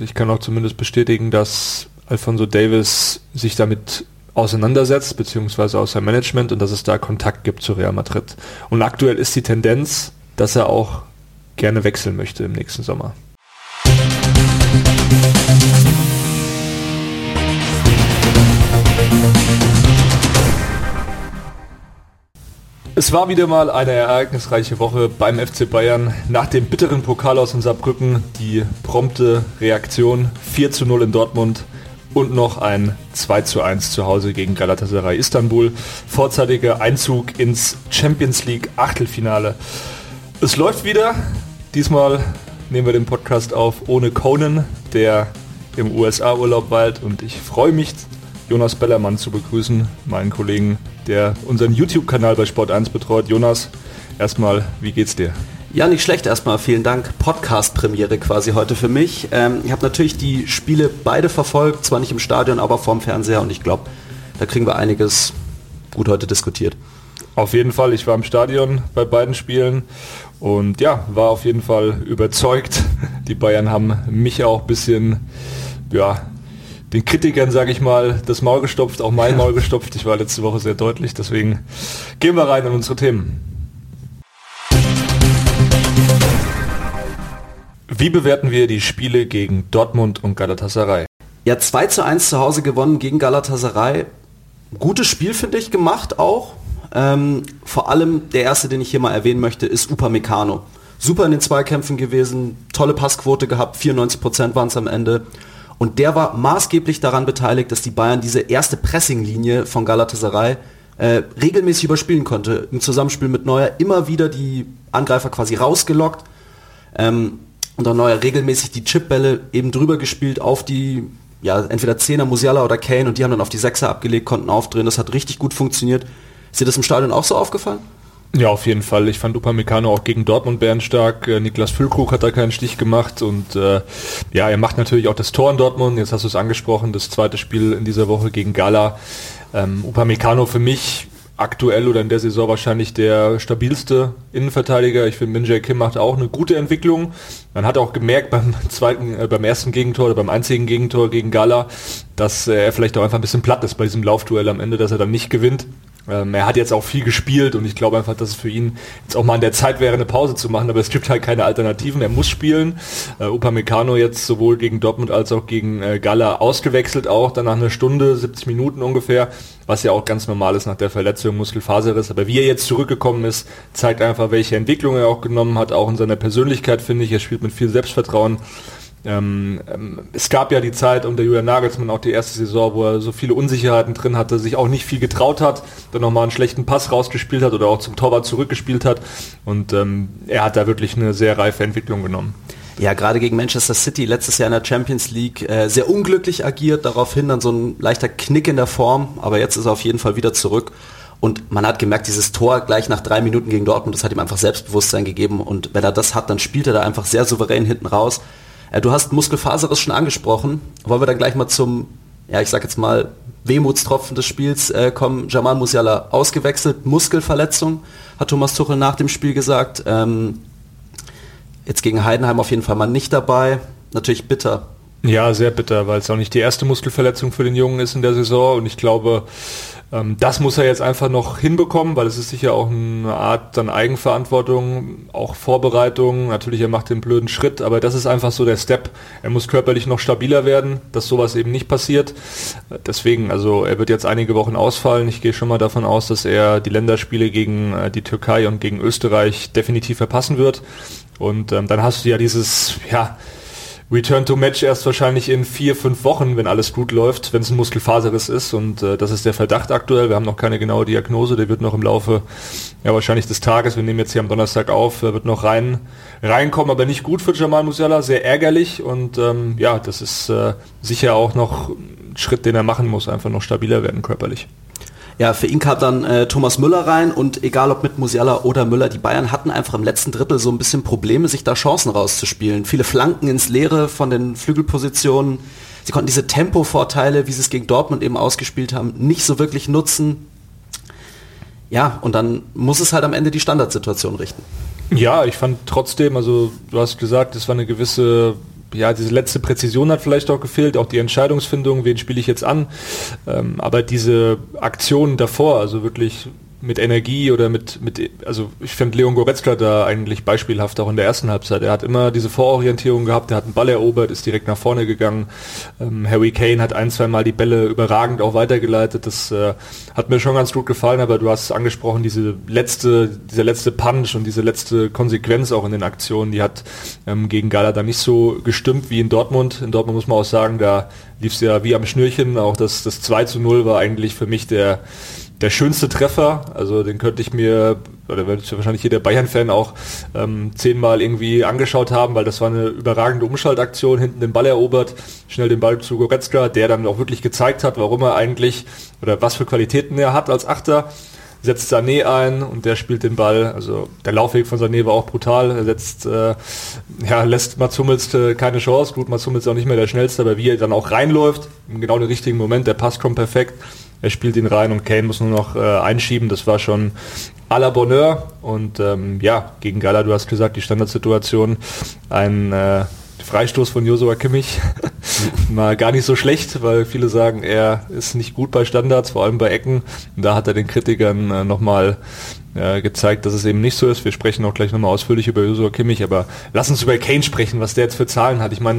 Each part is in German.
ich kann auch zumindest bestätigen, dass Alphonso Davies sich damit auseinandersetzt, beziehungsweise aus seinem Management, und dass es da Kontakt gibt zu Real Madrid. Und aktuell ist die Tendenz, dass er auch gerne wechseln möchte im nächsten Sommer. Es war wieder mal eine ereignisreiche Woche beim FC Bayern. Nach dem bitteren Pokal aus in Saarbrücken die prompte Reaktion 4:0 in Dortmund und noch ein 2:1 zu Hause gegen Galatasaray Istanbul. Vorzeitiger Einzug ins Champions League Achtelfinale. Es läuft wieder. Diesmal nehmen wir den Podcast auf ohne Conan, der im USA-Urlaub weilt, und ich freue mich, Jonas Bellermann zu begrüßen, meinen Kollegen, der unseren YouTube-Kanal bei Sport1 betreut. Jonas, erstmal, wie geht's dir? Ja, nicht schlecht erstmal, vielen Dank. Podcast-Premiere quasi heute für mich. Ich habe natürlich die Spiele beide verfolgt, zwar nicht im Stadion, aber vorm Fernseher, und ich glaube, da kriegen wir einiges gut heute diskutiert. Auf jeden Fall, ich war im Stadion bei beiden Spielen und ja, war auf jeden Fall überzeugt. Die Bayern haben mich auch ein bisschen, den Kritikern, sage ich mal, das Maul gestopft, auch mein Maul gestopft. Ich war letzte Woche sehr deutlich, deswegen gehen wir rein in unsere Themen. Wie bewerten wir die Spiele gegen Dortmund und Galatasaray? Ja, 2:1 zu Hause gewonnen gegen Galatasaray. Gutes Spiel, finde ich, gemacht auch. Vor allem der erste, den ich hier mal erwähnen möchte, ist Upamecano. Super in den Zweikämpfen gewesen, tolle Passquote gehabt, 94% waren es am Ende. Und der war maßgeblich daran beteiligt, dass die Bayern diese erste Pressinglinie von Galatasaray regelmäßig überspielen konnte. Im Zusammenspiel mit Neuer immer wieder die Angreifer quasi rausgelockt. Und dann Neuer regelmäßig die Chipbälle eben drüber gespielt auf die, entweder Zehner, Musiala oder Kane, und die haben dann auf die Sechser abgelegt, konnten aufdrehen. Das hat richtig gut funktioniert. Ist dir das im Stadion auch so aufgefallen? Ja, auf jeden Fall. Ich fand Upamecano auch gegen Dortmund bärenstark. Niklas Füllkrug hat da keinen Stich gemacht und er macht natürlich auch das Tor in Dortmund. Jetzt hast du es angesprochen, das zweite Spiel in dieser Woche gegen Gala. Upamecano für mich aktuell oder in der Saison wahrscheinlich der stabilste Innenverteidiger. Ich finde, Min-Jae Kim macht auch eine gute Entwicklung. Man hat auch gemerkt beim ersten Gegentor oder beim einzigen Gegentor gegen Gala, dass er vielleicht auch einfach ein bisschen platt ist bei diesem Laufduell am Ende, dass er dann nicht gewinnt. Er hat jetzt auch viel gespielt und ich glaube einfach, dass es für ihn jetzt auch mal an der Zeit wäre, eine Pause zu machen, aber es gibt halt keine Alternativen, er muss spielen. Upamecano jetzt sowohl gegen Dortmund als auch gegen Gala ausgewechselt, auch dann nach einer Stunde, 70 Minuten ungefähr, was ja auch ganz normal ist nach der Verletzung, Muskelfaserriss, aber wie er jetzt zurückgekommen ist, zeigt einfach, welche Entwicklung er auch genommen hat, auch in seiner Persönlichkeit, finde ich. Er spielt mit viel Selbstvertrauen. Es gab ja die Zeit unter Julian Nagelsmann, auch die erste Saison, wo er so viele Unsicherheiten drin hatte, sich auch nicht viel getraut hat, dann nochmal einen schlechten Pass rausgespielt hat oder auch zum Torwart zurückgespielt hat, und er hat da wirklich eine sehr reife Entwicklung genommen. Ja, gerade gegen Manchester City letztes Jahr in der Champions League sehr unglücklich agiert, daraufhin dann so ein leichter Knick in der Form, aber jetzt ist er auf jeden Fall wieder zurück. Und man hat gemerkt, dieses Tor gleich nach 3 Minuten gegen Dortmund, das hat ihm einfach Selbstbewusstsein gegeben, und wenn er das hat, dann spielt er da einfach sehr souverän hinten raus. Du hast Muskelfaserriss schon angesprochen. Wollen wir dann gleich mal zum, ich sag jetzt mal, Wehmutstropfen des Spiels kommen. Jamal Musiala ausgewechselt, Muskelverletzung, hat Thomas Tuchel nach dem Spiel gesagt. Jetzt gegen Heidenheim auf jeden Fall mal nicht dabei. Natürlich bitter. Ja, sehr bitter, weil es auch nicht die erste Muskelverletzung für den Jungen ist in der Saison, und ich glaube, das muss er jetzt einfach noch hinbekommen, weil es ist sicher auch eine Art dann Eigenverantwortung, auch Vorbereitung. Natürlich, er macht den blöden Schritt, aber das ist einfach so der Step. Er muss körperlich noch stabiler werden, dass sowas eben nicht passiert. Deswegen, also er wird jetzt einige Wochen ausfallen. Ich gehe schon mal davon aus, dass er die Länderspiele gegen die Türkei und gegen Österreich definitiv verpassen wird. Und dann hast du ja dieses, Return to Match erst wahrscheinlich in 4-5 Wochen, wenn alles gut läuft, wenn es ein Muskelfaserriss ist, und das ist der Verdacht aktuell. Wir haben noch keine genaue Diagnose, der wird noch im Laufe wahrscheinlich des Tages, wir nehmen jetzt hier am Donnerstag auf, wird noch reinkommen, aber nicht gut für Jamal Musiala, sehr ärgerlich, und das ist sicher auch noch ein Schritt, den er machen muss, einfach noch stabiler werden körperlich. Ja, für ihn kam dann Thomas Müller rein, und egal ob mit Musiala oder Müller, die Bayern hatten einfach im letzten Drittel so ein bisschen Probleme, sich da Chancen rauszuspielen. Viele Flanken ins Leere von den Flügelpositionen. Sie konnten diese Tempovorteile, wie sie es gegen Dortmund eben ausgespielt haben, nicht so wirklich nutzen. Ja, und dann muss es halt am Ende die Standardsituation richten. Ja, ich fand trotzdem, also du hast gesagt, es war eine gewisse diese letzte Präzision hat vielleicht auch gefehlt, auch die Entscheidungsfindung, wen spiele ich jetzt an, aber diese Aktionen davor, also wirklich mit Energie oder also ich finde Leon Goretzka da eigentlich beispielhaft auch in der ersten Halbzeit. Er hat immer diese Vororientierung gehabt, er hat einen Ball erobert, ist direkt nach vorne gegangen. Harry Kane hat 1-2 Mal die Bälle überragend auch weitergeleitet. Das hat mir schon ganz gut gefallen, aber du hast es angesprochen, dieser letzte Punch und diese letzte Konsequenz auch in den Aktionen, die hat gegen Gala dann nicht so gestimmt wie in Dortmund. In Dortmund muss man auch sagen, da lief es ja wie am Schnürchen. Auch das 2-0 war eigentlich für mich der schönste Treffer, also den könnte ich mir, oder wird wahrscheinlich jeder Bayern-Fan auch 10-mal irgendwie angeschaut haben, weil das war eine überragende Umschaltaktion, hinten den Ball erobert, schnell den Ball zu Goretzka, der dann auch wirklich gezeigt hat, warum er eigentlich, oder was für Qualitäten er hat als Achter, setzt Sané ein und der spielt den Ball, also der Laufweg von Sané war auch brutal, er lässt Mats Hummels keine Chance, gut, Mats Hummels ist auch nicht mehr der Schnellste, aber wie er dann auch reinläuft, in genau den richtigen Moment, der Pass kommt perfekt, er spielt ihn rein und Kane muss nur noch einschieben. Das war schon à la Bonheur. Und gegen Gala, du hast gesagt, die Standardsituation, ein Freistoß von Joshua Kimmich. Mal gar nicht so schlecht, weil viele sagen, er ist nicht gut bei Standards, vor allem bei Ecken. Und da hat er den Kritikern nochmal gezeigt, dass es eben nicht so ist. Wir sprechen auch gleich nochmal ausführlich über Joshua Kimmich, aber lass uns über Kane sprechen, was der jetzt für Zahlen hat. Ich meine,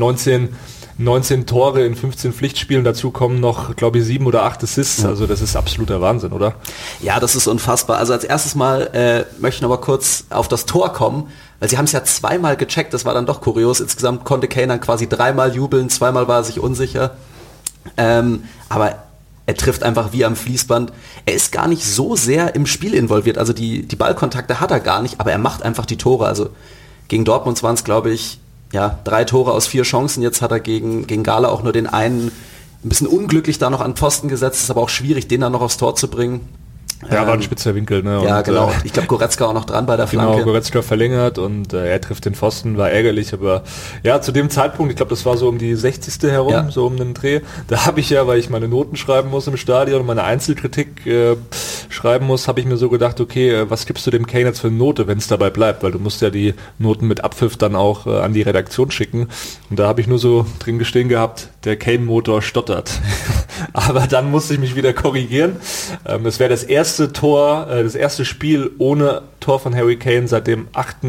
19 Tore in 15 Pflichtspielen, dazu kommen noch, glaube ich, 7 oder 8 Assists, also das ist absoluter Wahnsinn, oder? Ja, das ist unfassbar. Also als erstes Mal möchte ich noch mal kurz auf das Tor kommen, weil sie haben es ja 2-mal gecheckt, das war dann doch kurios. Insgesamt konnte Kane dann quasi 3-mal jubeln, 2-mal war er sich unsicher. Aber er trifft einfach wie am Fließband. Er ist gar nicht so sehr im Spiel involviert, also die Ballkontakte hat er gar nicht, aber er macht einfach die Tore. Also gegen Dortmund waren es, glaube ich, 3 Tore aus 4 Chancen. Jetzt hat er gegen Gala auch nur den einen ein bisschen unglücklich da noch an den Pfosten gesetzt. Ist aber auch schwierig, den dann noch aufs Tor zu bringen. Ja, war ein spitzer Winkel, ne? Ja, und, genau. Ich glaube, Goretzka auch noch dran bei der Flanke. Genau, Goretzka verlängert und er trifft den Pfosten, war ärgerlich, aber ja, zu dem Zeitpunkt, ich glaube, das war so um die 60. herum, so um den Dreh, da habe ich ja, weil ich meine Noten schreiben muss im Stadion und meine Einzelkritik schreiben muss, habe ich mir so gedacht, okay, was gibst du dem Kane jetzt für eine Note, wenn es dabei bleibt, weil du musst ja die Noten mit Abpfiff dann auch an die Redaktion schicken und da habe ich nur so drin gestehen gehabt, der Kane-Motor stottert. Aber dann musste ich mich wieder korrigieren. Es wäre das erste Tor, das erste Spiel ohne Tor von Harry Kane seit dem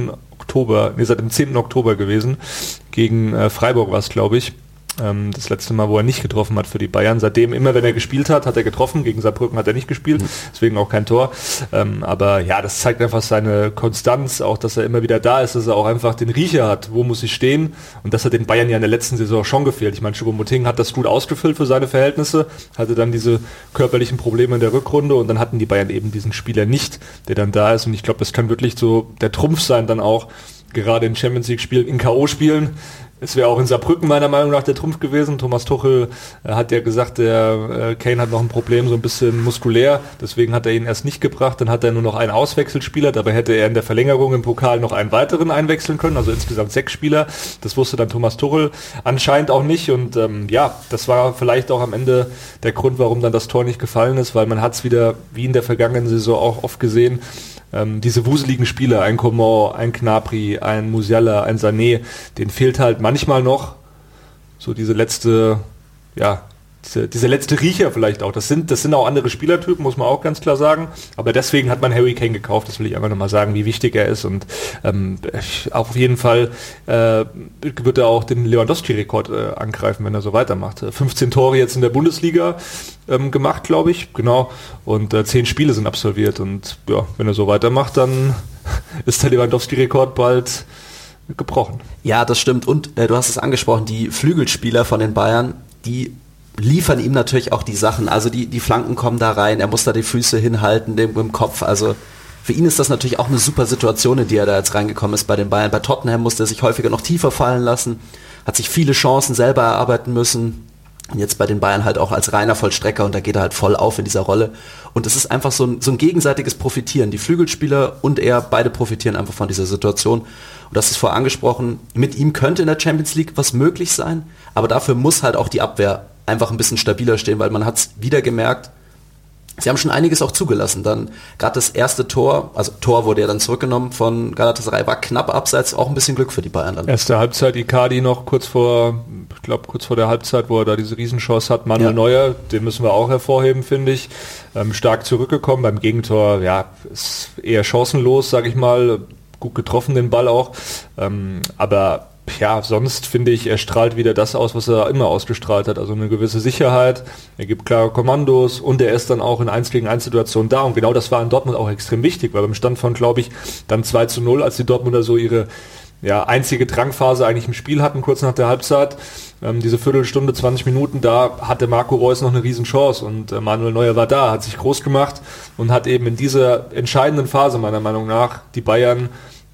10. Oktober gewesen. Gegen Freiburg war es, glaube ich. Das letzte Mal, wo er nicht getroffen hat für die Bayern. Seitdem, immer wenn er gespielt hat, hat er getroffen. Gegen Saarbrücken hat er nicht gespielt, deswegen auch kein Tor. Aber ja, das zeigt einfach seine Konstanz, auch dass er immer wieder da ist, dass er auch einfach den Riecher hat, wo muss ich stehen. Und das hat den Bayern ja in der letzten Saison schon gefehlt. Ich meine, Choupo-Moting hat das gut ausgefüllt für seine Verhältnisse, hatte dann diese körperlichen Probleme in der Rückrunde und dann hatten die Bayern eben diesen Spieler nicht, der dann da ist. Und ich glaube, das kann wirklich so der Trumpf sein, dann auch gerade in Champions League Spielen, in K.O.-Spielen. Es wäre auch in Saarbrücken meiner Meinung nach der Trumpf gewesen. Thomas Tuchel hat ja gesagt, der Kane hat noch ein Problem, so ein bisschen muskulär. Deswegen hat er ihn erst nicht gebracht. Dann hat er nur noch einen Auswechselspieler. Dabei hätte er in der Verlängerung im Pokal noch einen weiteren einwechseln können. Also insgesamt 6 Spieler. Das wusste dann Thomas Tuchel anscheinend auch nicht. Und das war vielleicht auch am Ende der Grund, warum dann das Tor nicht gefallen ist. Weil man hat es wieder, wie in der vergangenen Saison auch oft gesehen, diese wuseligen Spieler, ein Coman, ein Gnabry, ein Musiala, ein Sané, denen fehlt halt manchmal noch so diese letzte Riecher vielleicht auch. Das sind auch andere Spielertypen, muss man auch ganz klar sagen. Aber deswegen hat man Harry Kane gekauft. Das will ich einfach nochmal sagen, wie wichtig er ist. Und auf jeden Fall wird er auch den Lewandowski-Rekord angreifen, wenn er so weitermacht. 15 Tore jetzt in der Bundesliga gemacht, glaube ich. Genau. Und 10 Spiele sind absolviert. Und ja, wenn er so weitermacht, dann ist der Lewandowski-Rekord bald gebrochen. Ja, das stimmt. Und du hast es angesprochen, die Flügelspieler von den Bayern, die liefern ihm natürlich auch die Sachen. Also die Flanken kommen da rein, er muss da die Füße hinhalten, im Kopf. Also für ihn ist das natürlich auch eine super Situation, in die er da jetzt reingekommen ist bei den Bayern. Bei Tottenham musste er sich häufiger noch tiefer fallen lassen, hat sich viele Chancen selber erarbeiten müssen. Und jetzt bei den Bayern halt auch als reiner Vollstrecker und da geht er halt voll auf in dieser Rolle. Und es ist einfach so ein gegenseitiges Profitieren. Die Flügelspieler und er, beide profitieren einfach von dieser Situation. Und das ist vorher angesprochen, mit ihm könnte in der Champions League was möglich sein, aber dafür muss halt auch die Abwehr einfach ein bisschen stabiler stehen, weil man hat es wieder gemerkt, sie haben schon einiges auch zugelassen. Dann gerade das erste Tor, also Tor wurde ja dann zurückgenommen von Galatasaray, war knapp abseits, auch ein bisschen Glück für die Bayern dann. Erste Halbzeit, Icardi noch kurz vor der Halbzeit, wo er da diese Riesenchance hat, Manuel Neuer, den müssen wir auch hervorheben, finde ich. Stark zurückgekommen, beim Gegentor, ist eher chancenlos, sage ich mal, gut getroffen den Ball auch, aber sonst finde ich, er strahlt wieder das aus, was er immer ausgestrahlt hat, also eine gewisse Sicherheit, er gibt klare Kommandos und er ist dann auch in 1 gegen 1 Situationen da und genau das war in Dortmund auch extrem wichtig, weil beim Stand von, glaube ich, dann 2:0, als die Dortmunder so ihre einzige Drangphase eigentlich im Spiel hatten, kurz nach der Halbzeit, diese Viertelstunde, 20 Minuten, da hatte Marco Reus noch eine Riesenchance und Manuel Neuer war da, hat sich groß gemacht und hat eben in dieser entscheidenden Phase meiner Meinung nach die Bayern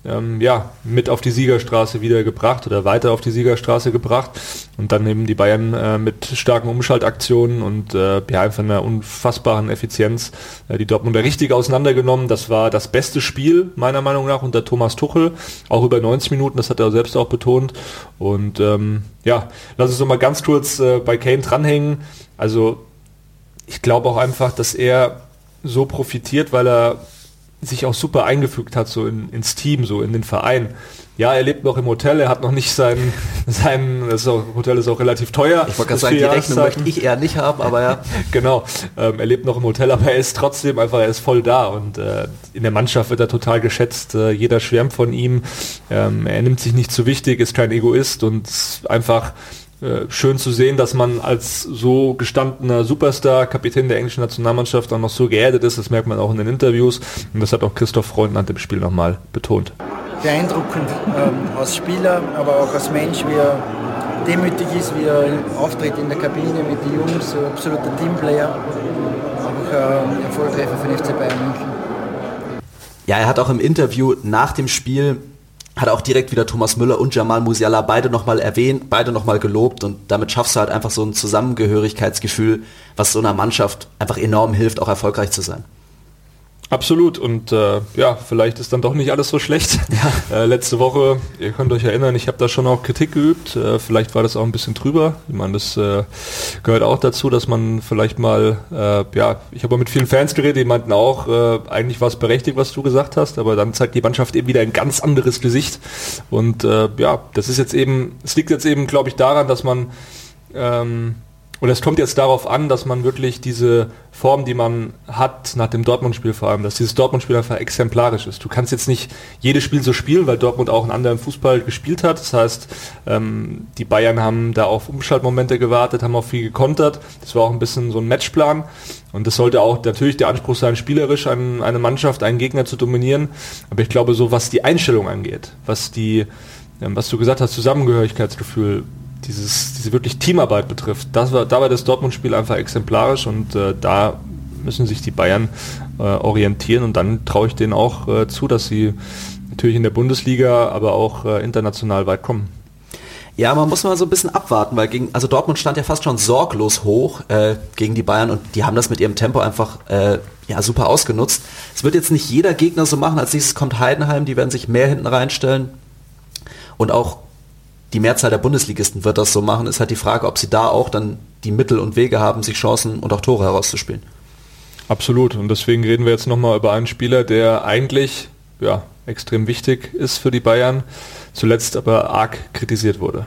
mit auf die Siegerstraße wieder gebracht oder weiter auf die Siegerstraße gebracht und dann eben die Bayern mit starken Umschaltaktionen und einfach einer unfassbaren Effizienz die Dortmunder richtig auseinandergenommen. Das war das beste Spiel meiner Meinung nach unter Thomas Tuchel, auch über 90 Minuten, das hat er selbst auch betont und lass uns noch mal ganz kurz bei Kane dranhängen. Also ich glaube auch einfach, dass er so profitiert, weil er sich auch super eingefügt hat, so ins Team, so in den Verein. Ja, er lebt noch im Hotel, er hat noch nicht Hotel ist auch relativ teuer. Ich wollte gerade sagen, die Rechnung möchte ich eher nicht haben, aber ja. Genau, er lebt noch im Hotel, aber er ist trotzdem einfach, er ist voll da und in der Mannschaft wird er total geschätzt, jeder schwärmt von ihm, er nimmt sich nicht zu wichtig, ist kein Egoist und einfach schön zu sehen, dass man als so gestandener Superstar, Kapitän der englischen Nationalmannschaft auch noch so geerdet ist. Das merkt man auch in den Interviews. Und das hat auch Christoph Freund nach dem Spiel nochmal betont. Beeindruckend als Spieler, aber auch als Mensch, wie er demütig ist, wie er auftritt in der Kabine mit den Jungs, absoluter Teamplayer. Auch ein Volltreffer für den FC Bayern München. Ja, er hat auch im Interview nach dem Spiel hat auch direkt wieder Thomas Müller und Jamal Musiala beide nochmal erwähnt, beide nochmal gelobt und damit schaffst du halt einfach so ein Zusammengehörigkeitsgefühl, was so einer Mannschaft einfach enorm hilft, auch erfolgreich zu sein. Absolut und vielleicht ist dann doch nicht alles so schlecht. Ja. Letzte Woche, ihr könnt euch erinnern, ich habe da schon auch Kritik geübt, vielleicht war das auch ein bisschen drüber. Ich meine, das gehört auch dazu, dass man vielleicht mal, ich habe mit vielen Fans geredet, die meinten auch, eigentlich war es berechtigt, was du gesagt hast, aber dann zeigt die Mannschaft eben wieder ein ganz anderes Gesicht und das ist jetzt eben, es liegt jetzt eben, glaube ich, daran, dass man oder es kommt jetzt darauf an, dass man wirklich diese Form, die man hat nach dem Dortmund-Spiel vor allem, dass dieses Dortmund-Spiel einfach exemplarisch ist. Du kannst jetzt nicht jedes Spiel so spielen, weil Dortmund auch einen anderen Fußball gespielt hat. Das heißt, die Bayern haben da auf Umschaltmomente gewartet, haben auch viel gekontert. Das war auch ein bisschen so ein Matchplan. Und das sollte auch natürlich der Anspruch sein, spielerisch eine Mannschaft, einen Gegner zu dominieren. Aber ich glaube, so was die Einstellung angeht, was du gesagt hast, Zusammengehörigkeitsgefühl, diese wirklich Teamarbeit betrifft, da war das Dortmund-Spiel einfach exemplarisch und da müssen sich die Bayern orientieren und dann traue ich denen auch zu, dass sie natürlich in der Bundesliga, aber auch international weit kommen. Ja, man muss mal so ein bisschen abwarten, weil Dortmund stand ja fast schon sorglos hoch gegen die Bayern und die haben das mit ihrem Tempo einfach super ausgenutzt. Es wird jetzt nicht jeder Gegner so machen, als nächstes kommt Heidenheim, die werden sich mehr hinten reinstellen und auch die Mehrzahl der Bundesligisten wird das so machen, ist halt die Frage, ob sie da auch dann die Mittel und Wege haben, sich Chancen und auch Tore herauszuspielen. Absolut. Und deswegen reden wir jetzt nochmal über einen Spieler, der eigentlich extrem wichtig ist für die Bayern, zuletzt aber arg kritisiert wurde.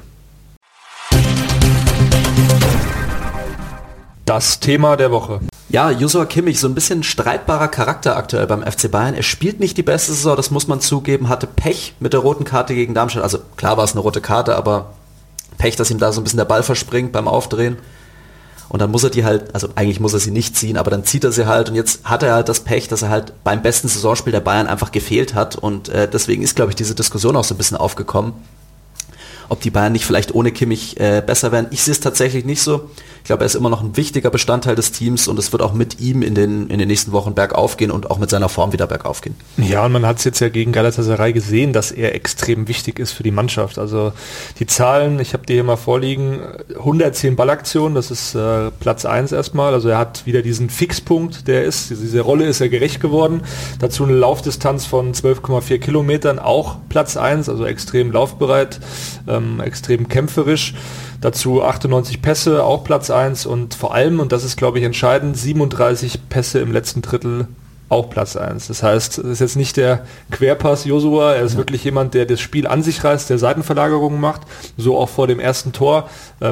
Das Thema der Woche. Ja, Joshua Kimmich, so ein bisschen streitbarer Charakter aktuell beim FC Bayern. Er spielt nicht die beste Saison, das muss man zugeben, hatte Pech mit der roten Karte gegen Darmstadt. Also klar war es eine rote Karte, aber Pech, dass ihm da so ein bisschen der Ball verspringt beim Aufdrehen. Und dann muss er die halt, also eigentlich muss er sie nicht ziehen, aber dann zieht er sie halt. Und jetzt hat er halt das Pech, dass er halt beim besten Saisonspiel der Bayern einfach gefehlt hat. Und deswegen ist, glaube ich, diese Diskussion auch so ein bisschen aufgekommen, ob die Bayern nicht vielleicht ohne Kimmich besser werden. Ich sehe es tatsächlich nicht so. Ich glaube, er ist immer noch ein wichtiger Bestandteil des Teams und es wird auch mit ihm in den nächsten Wochen bergauf gehen und auch mit seiner Form wieder bergauf gehen. Ja, und man hat es jetzt ja gegen Galatasaray gesehen, dass er extrem wichtig ist für die Mannschaft. Also die Zahlen, ich habe die hier mal vorliegen, 110 Ballaktionen, das ist Platz 1 erstmal. Also er hat wieder diesen Fixpunkt, diese Rolle ist er gerecht geworden. Dazu eine Laufdistanz von 12,4 Kilometern, auch Platz 1, also extrem laufbereit, extrem kämpferisch. Dazu 98 Pässe, auch Platz 1 und vor allem, und das ist glaube ich entscheidend, 37 Pässe im letzten Drittel, auch Platz 1. Das heißt, es ist jetzt nicht der Querpass Josua, er ist wirklich jemand, der das Spiel an sich reißt, der Seitenverlagerungen macht, so auch vor dem ersten Tor,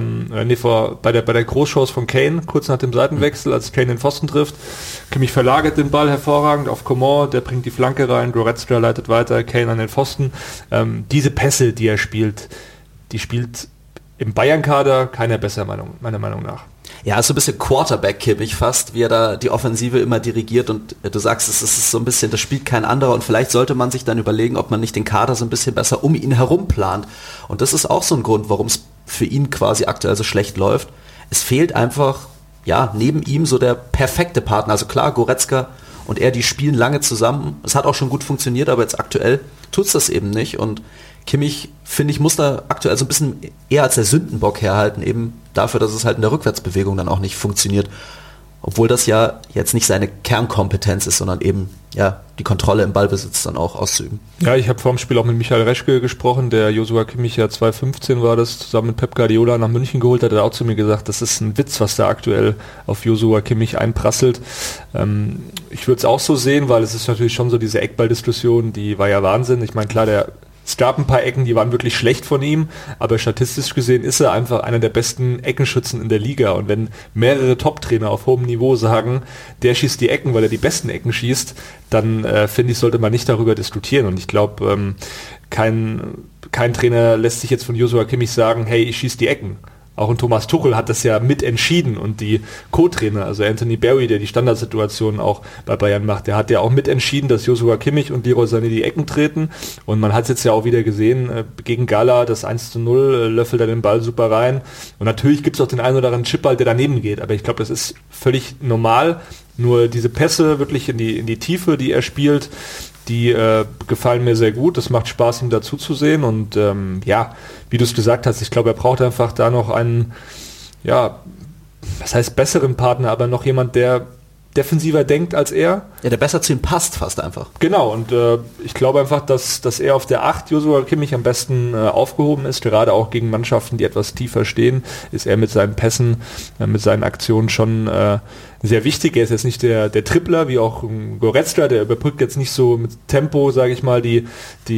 bei der Großchance von Kane, kurz nach dem Seitenwechsel, als Kane den Pfosten trifft. Kimmich verlagert den Ball hervorragend auf Coman, der bringt die Flanke rein, Goretzka leitet weiter, Kane an den Pfosten. Diese Pässe, die er spielt, die spielt im Bayern-Kader keiner besser, meiner Meinung nach. Ja, ist so ein bisschen Quarterback-Kimmich fast, wie er da die Offensive immer dirigiert und du sagst, es ist so ein bisschen, das spielt kein anderer und vielleicht sollte man sich dann überlegen, ob man nicht den Kader so ein bisschen besser um ihn herum plant. Und das ist auch so ein Grund, warum es für ihn quasi aktuell so schlecht läuft. Es fehlt einfach, ja, neben ihm so der perfekte Partner. Also klar, Goretzka und er, die spielen lange zusammen. Es hat auch schon gut funktioniert, aber jetzt aktuell tut's das eben nicht und Kimmich, finde ich, muss da aktuell so ein bisschen eher als der Sündenbock herhalten, eben dafür, dass es halt in der Rückwärtsbewegung dann auch nicht funktioniert. Obwohl das ja jetzt nicht seine Kernkompetenz ist, sondern eben ja die Kontrolle im Ballbesitz dann auch auszuüben. Ja, ich habe vor dem Spiel auch mit Michael Reschke gesprochen, der Josua Kimmich ja 2015 war das, zusammen mit Pep Guardiola nach München geholt hat, er hat auch zu mir gesagt, das ist ein Witz, was da aktuell auf Josua Kimmich einprasselt. Ich würde es auch so sehen, weil es ist natürlich schon so diese Eckballdiskussion, die war ja Wahnsinn. Ich meine, klar, es gab ein paar Ecken, die waren wirklich schlecht von ihm, aber statistisch gesehen ist er einfach einer der besten Eckenschützen in der Liga. Und wenn mehrere Top-Trainer auf hohem Niveau sagen, der schießt die Ecken, weil er die besten Ecken schießt, dann finde ich, sollte man nicht darüber diskutieren. Und ich glaube, kein Trainer lässt sich jetzt von Josua Kimmich sagen, hey, ich schieße die Ecken. Auch ein Thomas Tuchel hat das ja mitentschieden und die Co-Trainer, also Anthony Barry, der die Standardsituationen auch bei Bayern macht, der hat ja auch mitentschieden, dass Josua Kimmich und Leroy Sané die Ecken treten und man hat es jetzt ja auch wieder gesehen, gegen Gala das 1:0, löffelt er den Ball super rein und natürlich gibt es auch den einen oder anderen Chipball, der daneben geht, aber ich glaube, das ist völlig normal, nur diese Pässe wirklich in die Tiefe, die er spielt, die gefallen mir sehr gut, das macht Spaß, ihm dazu zu sehen und wie du es gesagt hast, ich glaube, er braucht einfach da noch einen, was heißt besseren Partner, aber noch jemand, der defensiver denkt als er. Ja, der besser zu ihm passt fast einfach. Genau, und ich glaube einfach, dass er auf der 8 Josua Kimmich am besten aufgehoben ist, gerade auch gegen Mannschaften, die etwas tiefer stehen, ist er mit seinen Pässen, mit seinen Aktionen schon sehr wichtig. Er ist jetzt nicht der Tripler, wie auch Goretzka, der überbrückt jetzt nicht so mit Tempo, sage ich mal, die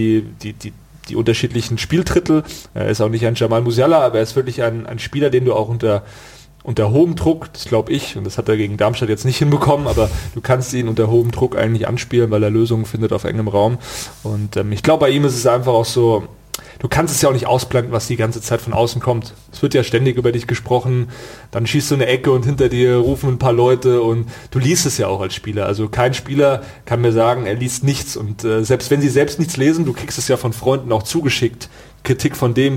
unterschiedlichen Spieldrittel. Er ist auch nicht ein Jamal Musiala, aber er ist wirklich ein Spieler, den du auch unter hohem Druck, das glaube ich, und das hat er gegen Darmstadt jetzt nicht hinbekommen, aber du kannst ihn unter hohem Druck eigentlich anspielen, weil er Lösungen findet auf engem Raum. Und ich glaube, bei ihm ist es einfach auch so, du kannst es ja auch nicht ausblenden, was die ganze Zeit von außen kommt. Es wird ja ständig über dich gesprochen, dann schießt du eine Ecke und hinter dir rufen ein paar Leute und du liest es ja auch als Spieler. Also kein Spieler kann mir sagen, er liest nichts und selbst wenn sie selbst nichts lesen, du kriegst es ja von Freunden auch zugeschickt. Kritik von dem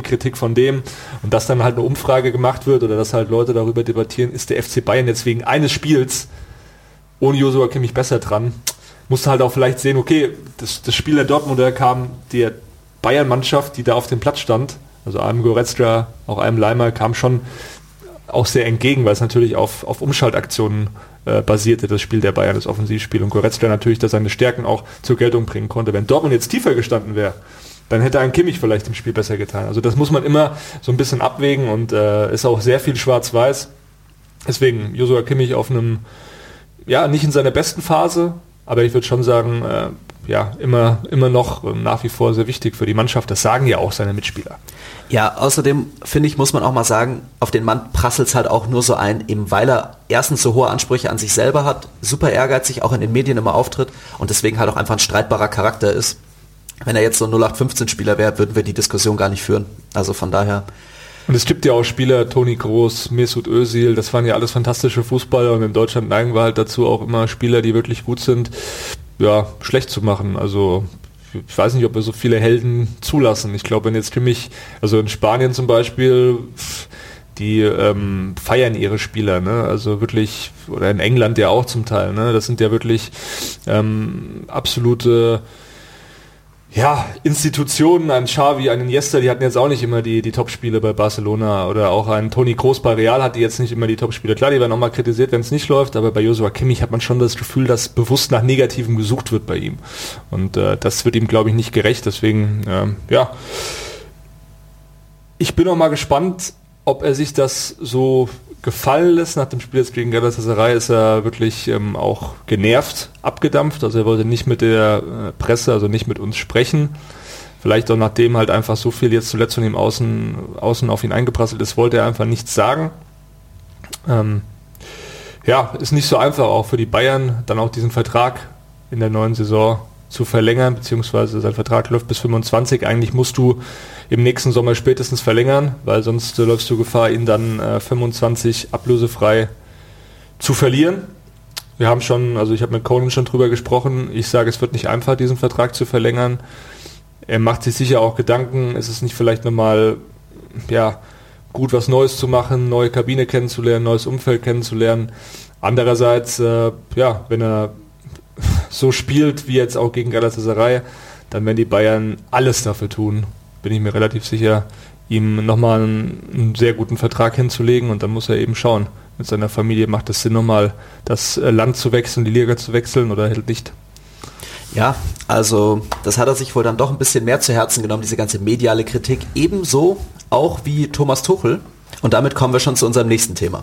und dass dann halt eine Umfrage gemacht wird oder dass halt Leute darüber debattieren, ist der FC Bayern jetzt wegen eines Spiels ohne Josua Kimmich besser dran. Musst du halt auch vielleicht sehen, okay, das Spiel der Dortmunder kam der Bayern-Mannschaft, die da auf dem Platz stand, also einem Goretzka, auch einem Leimer, kam schon auch sehr entgegen, weil es natürlich auf Umschaltaktionen basierte, das Spiel der Bayern, das Offensivspiel und Goretzka natürlich da seine Stärken auch zur Geltung bringen konnte. Wenn Dortmund jetzt tiefer gestanden wäre, dann hätte ein Kimmich vielleicht im Spiel besser getan. Also das muss man immer so ein bisschen abwägen und ist auch sehr viel schwarz-weiß. Deswegen Josua Kimmich auf einem, nicht in seiner besten Phase, aber ich würde schon sagen, immer noch nach wie vor sehr wichtig für die Mannschaft. Das sagen ja auch seine Mitspieler. Ja, außerdem finde ich, muss man auch mal sagen, auf den Mann prasselt es halt auch nur so ein, eben weil er erstens so hohe Ansprüche an sich selber hat, super ehrgeizig, auch in den Medien immer auftritt und deswegen halt auch einfach ein streitbarer Charakter ist. Wenn er jetzt so ein 0815-Spieler wäre, würden wir die Diskussion gar nicht führen. Also von daher. Und es gibt ja auch Spieler, Toni Kroos, Mesut Özil, das waren ja alles fantastische Fußballer und in Deutschland neigen wir halt dazu auch immer Spieler, die wirklich gut sind, schlecht zu machen. Also ich weiß nicht, ob wir so viele Helden zulassen. Ich glaube, wenn jetzt Kimmich, also in Spanien zum Beispiel, die feiern ihre Spieler, ne? Also wirklich, oder in England ja auch zum Teil, ne? Das sind ja wirklich absolute Institutionen, ein Xavi, ein Iniesta, die hatten jetzt auch nicht immer die Topspiele bei Barcelona oder auch ein Toni Kroos bei Real hat die jetzt nicht immer die Topspiele. Klar, die werden auch mal kritisiert, wenn es nicht läuft, aber bei Josua Kimmich hat man schon das Gefühl, dass bewusst nach Negativem gesucht wird bei ihm. Und das wird ihm, glaube ich, nicht gerecht. Deswegen, ich bin auch mal gespannt, ob er sich das so gefallen lässt. Nach dem Spiel jetzt gegen Galatasaray ist er wirklich auch genervt, abgedampft. Also er wollte nicht mit der Presse, also nicht mit uns sprechen. Vielleicht auch nachdem halt einfach so viel jetzt zuletzt von ihm außen auf ihn eingeprasselt ist, wollte er einfach nichts sagen. Ist nicht so einfach auch für die Bayern, dann auch diesen Vertrag in der neuen Saison zu verlängern, beziehungsweise sein Vertrag läuft bis 25. Eigentlich musst du im nächsten Sommer spätestens verlängern, weil sonst läufst du Gefahr, ihn dann 25 ablösefrei zu verlieren. Wir haben schon, also ich habe mit Conan schon drüber gesprochen, ich sage, es wird nicht einfach, diesen Vertrag zu verlängern. Er macht sich sicher auch Gedanken, ist es nicht vielleicht nochmal gut was Neues zu machen, neue Kabine kennenzulernen, neues Umfeld kennenzulernen. Andererseits, wenn er so spielt wie jetzt auch gegen Galatasaray, dann werden die Bayern alles dafür tun, bin ich mir relativ sicher, ihm nochmal einen sehr guten Vertrag hinzulegen, und dann muss er eben schauen, mit seiner Familie macht es Sinn, nochmal das Land zu wechseln, die Liga zu wechseln oder halt nicht. Ja, also das hat er sich wohl dann doch ein bisschen mehr zu Herzen genommen, diese ganze mediale Kritik, ebenso auch wie Thomas Tuchel. Und damit kommen wir schon zu unserem nächsten Thema.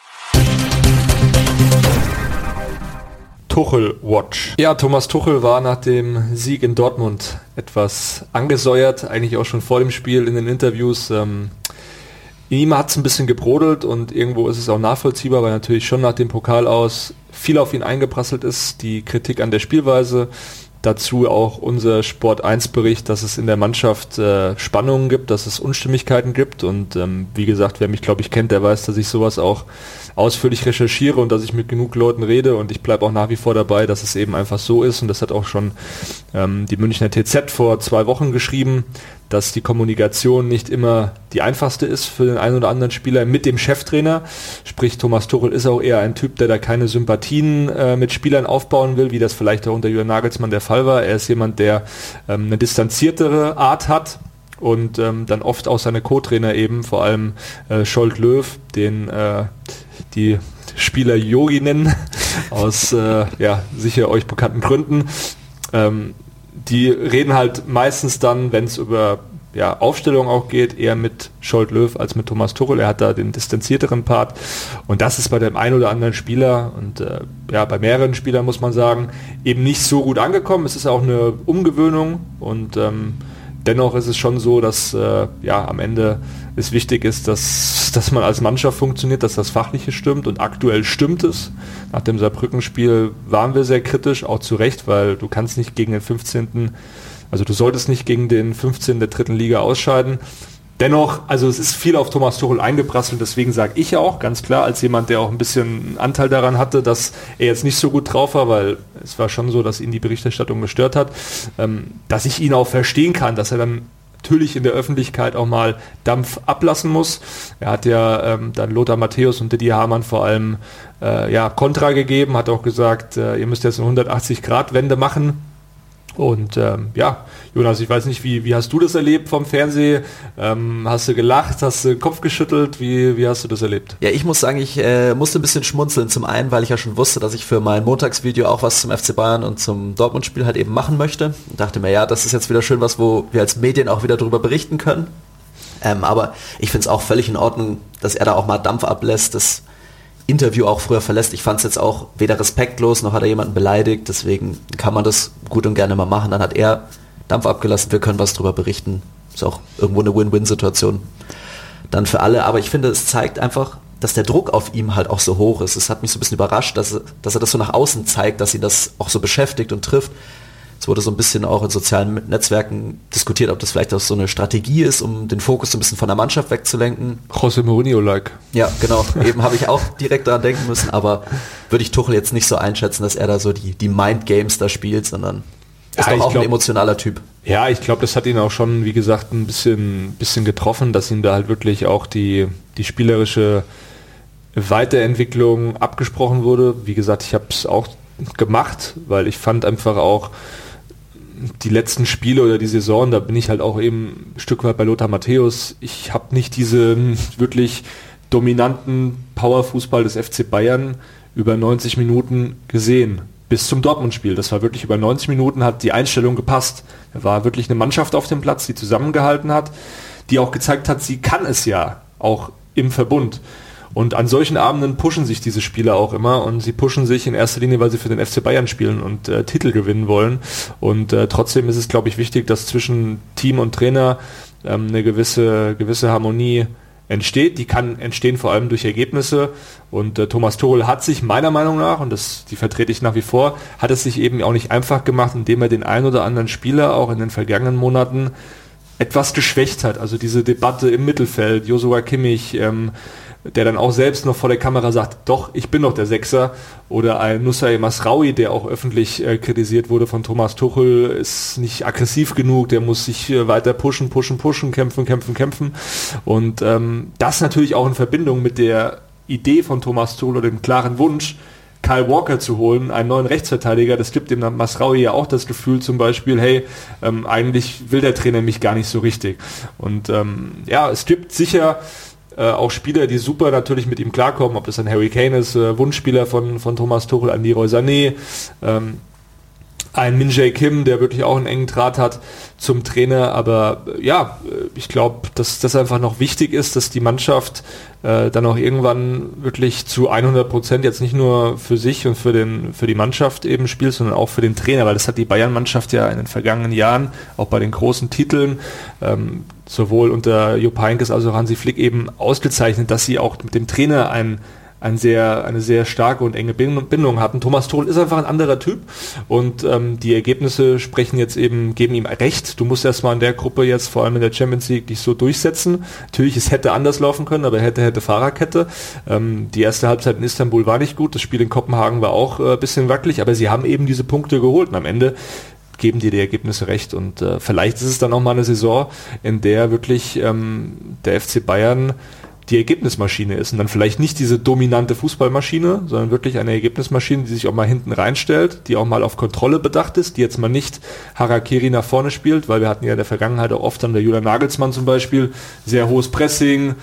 Tuchel Watch. Ja, Thomas Tuchel war nach dem Sieg in Dortmund etwas angesäuert, eigentlich auch schon vor dem Spiel in den Interviews. In ihm hat es ein bisschen gebrodelt und irgendwo ist es auch nachvollziehbar, weil natürlich schon nach dem Pokal aus viel auf ihn eingeprasselt ist, die Kritik an der Spielweise. Dazu auch unser Sport 1 Bericht, dass es in der Mannschaft Spannungen gibt, dass es Unstimmigkeiten gibt, und wie gesagt, wer mich glaube ich kennt, der weiß, dass ich sowas auch ausführlich recherchiere und dass ich mit genug Leuten rede, und ich bleibe auch nach wie vor dabei, dass es eben einfach so ist, und das hat auch schon die Münchner TZ vor 2 Wochen geschrieben, dass die Kommunikation nicht immer die einfachste ist für den einen oder anderen Spieler mit dem Cheftrainer. Sprich, Thomas Tuchel ist auch eher ein Typ, der da keine Sympathien mit Spielern aufbauen will, wie das vielleicht auch unter Julian Nagelsmann der Fall war. Er ist jemand, der eine distanziertere Art hat und dann oft auch seine Co-Trainer eben, vor allem Scholt Löw, den die Spieler Yogi nennen, aus sicher euch bekannten Gründen. Die reden halt meistens dann, wenn es über Aufstellung auch geht, eher mit Scholt Löw als mit Thomas Tuchel. Er hat da den distanzierteren Part, und das ist bei dem einen oder anderen Spieler und bei mehreren Spielern, muss man sagen, eben nicht so gut angekommen. Es ist auch eine Umgewöhnung, und dennoch ist es schon so, dass am Ende es wichtig ist, dass man als Mannschaft funktioniert, dass das Fachliche stimmt, und aktuell stimmt es. Nach dem Saarbrücken-Spiel waren wir sehr kritisch, auch zu Recht, weil du kannst nicht gegen den 15., also du solltest nicht gegen den 15. der 3. Liga ausscheiden. Dennoch, also es ist viel auf Thomas Tuchel eingeprasselt, deswegen sage ich auch ganz klar, als jemand, der auch ein bisschen Anteil daran hatte, dass er jetzt nicht so gut drauf war, weil es war schon so, dass ihn die Berichterstattung gestört hat, dass ich ihn auch verstehen kann, dass er dann natürlich in der Öffentlichkeit auch mal Dampf ablassen muss. Er hat ja dann Lothar Matthäus und Didier Hamann vor allem Kontra gegeben, hat auch gesagt, ihr müsst jetzt eine 180-Grad-Wende machen. Und Jonas, ich weiß nicht, wie hast du das erlebt vom Fernsehen? Hast du gelacht, hast du den Kopf geschüttelt? Wie hast du das erlebt? Ja, ich muss sagen, ich musste ein bisschen schmunzeln. Zum einen, weil ich ja schon wusste, dass ich für mein Montagsvideo auch was zum FC Bayern und zum Dortmund-Spiel halt eben machen möchte. Und dachte mir, das ist jetzt wieder schön was, wo wir als Medien auch wieder drüber berichten können. Aber ich finde es auch völlig in Ordnung, dass er da auch mal Dampf ablässt, das Interview auch früher verlässt. Ich fand es jetzt auch weder respektlos, noch hat er jemanden beleidigt, deswegen kann man das gut und gerne mal machen. Dann hat er Dampf abgelassen, wir können was drüber berichten. Ist auch irgendwo eine Win-Win-Situation dann für alle, aber ich finde, es zeigt einfach, dass der Druck auf ihm halt auch so hoch ist. Es hat mich so ein bisschen überrascht, dass er das so nach außen zeigt, dass ihn das auch so beschäftigt und trifft. Es wurde so ein bisschen auch in sozialen Netzwerken diskutiert, ob das vielleicht auch so eine Strategie ist, um den Fokus so ein bisschen von der Mannschaft wegzulenken. José Mourinho-like. Ja, genau. Eben habe ich auch direkt daran denken müssen, aber würde ich Tuchel jetzt nicht so einschätzen, dass er da so die Mind-Games da spielt, sondern ist doch auch ein emotionaler Typ. Ja, ich glaube, das hat ihn auch schon, wie gesagt, ein bisschen getroffen, dass ihm da halt wirklich auch die spielerische Weiterentwicklung abgesprochen wurde. Wie gesagt, ich habe es auch gemacht, weil ich fand einfach auch die letzten Spiele oder die Saison, da bin ich halt auch eben ein Stück weit bei Lothar Matthäus. Ich habe nicht diesen wirklich dominanten Powerfußball des FC Bayern über 90 Minuten gesehen. Bis zum Dortmund-Spiel. Das war wirklich über 90 Minuten, hat die Einstellung gepasst. Da war wirklich eine Mannschaft auf dem Platz, die zusammengehalten hat, die auch gezeigt hat, sie kann es ja auch im Verbund. Und an solchen Abenden pushen sich diese Spieler auch immer und sie pushen sich in erster Linie, weil sie für den FC Bayern spielen und Titel gewinnen wollen. Und trotzdem ist es, glaube ich, wichtig, dass zwischen Team und Trainer eine gewisse Harmonie entsteht. Die kann entstehen vor allem durch Ergebnisse. Und Thomas Tuchel hat sich meiner Meinung nach, und die vertrete ich nach wie vor, hat es sich eben auch nicht einfach gemacht, indem er den ein oder anderen Spieler auch in den vergangenen Monaten etwas geschwächt hat. Also diese Debatte im Mittelfeld, Joshua Kimmich, der dann auch selbst noch vor der Kamera sagt, doch, ich bin doch der Sechser, oder ein Nusay Masraoui, der auch öffentlich kritisiert wurde von Thomas Tuchel, ist nicht aggressiv genug, der muss sich weiter pushen, kämpfen. Und das natürlich auch in Verbindung mit der Idee von Thomas Tuchel oder dem klaren Wunsch, Kyle Walker zu holen, einen neuen Rechtsverteidiger, das gibt dem Masraoui ja auch das Gefühl zum Beispiel, hey, eigentlich will der Trainer mich gar nicht so richtig. Und es gibt sicher auch Spieler, die super natürlich mit ihm klarkommen, ob das ein Harry Kane ist, Wunschspieler von Thomas Tuchel, ein Leroy Sané, ein Min-Jae Kim, der wirklich auch einen engen Draht hat zum Trainer, aber ich glaube, dass das einfach noch wichtig ist, dass die Mannschaft dann auch irgendwann wirklich zu 100% jetzt nicht nur für sich und für die Mannschaft eben spielt, sondern auch für den Trainer, weil das hat die Bayern-Mannschaft ja in den vergangenen Jahren, auch bei den großen Titeln, sowohl unter Jupp Heynckes als auch Hansi Flick eben ausgezeichnet, dass sie auch mit dem Trainer eine sehr starke und enge Bindung hatten. Thomas Tuchel ist einfach ein anderer Typ und die Ergebnisse geben ihm recht. Du musst erstmal in der Gruppe jetzt, vor allem in der Champions League, dich so durchsetzen. Natürlich, es hätte anders laufen können, aber hätte Fahrerkette. Die erste Halbzeit in Istanbul war nicht gut, das Spiel in Kopenhagen war auch ein bisschen wackelig, aber sie haben eben diese Punkte geholt und am Ende geben dir die Ergebnisse recht und vielleicht ist es dann auch mal eine Saison, in der wirklich der FC Bayern die Ergebnismaschine ist und dann vielleicht nicht diese dominante Fußballmaschine, sondern wirklich eine Ergebnismaschine, die sich auch mal hinten reinstellt, die auch mal auf Kontrolle bedacht ist, die jetzt mal nicht Harakiri nach vorne spielt, weil wir hatten ja in der Vergangenheit auch oft an der Julian Nagelsmann zum Beispiel sehr hohes Pressing,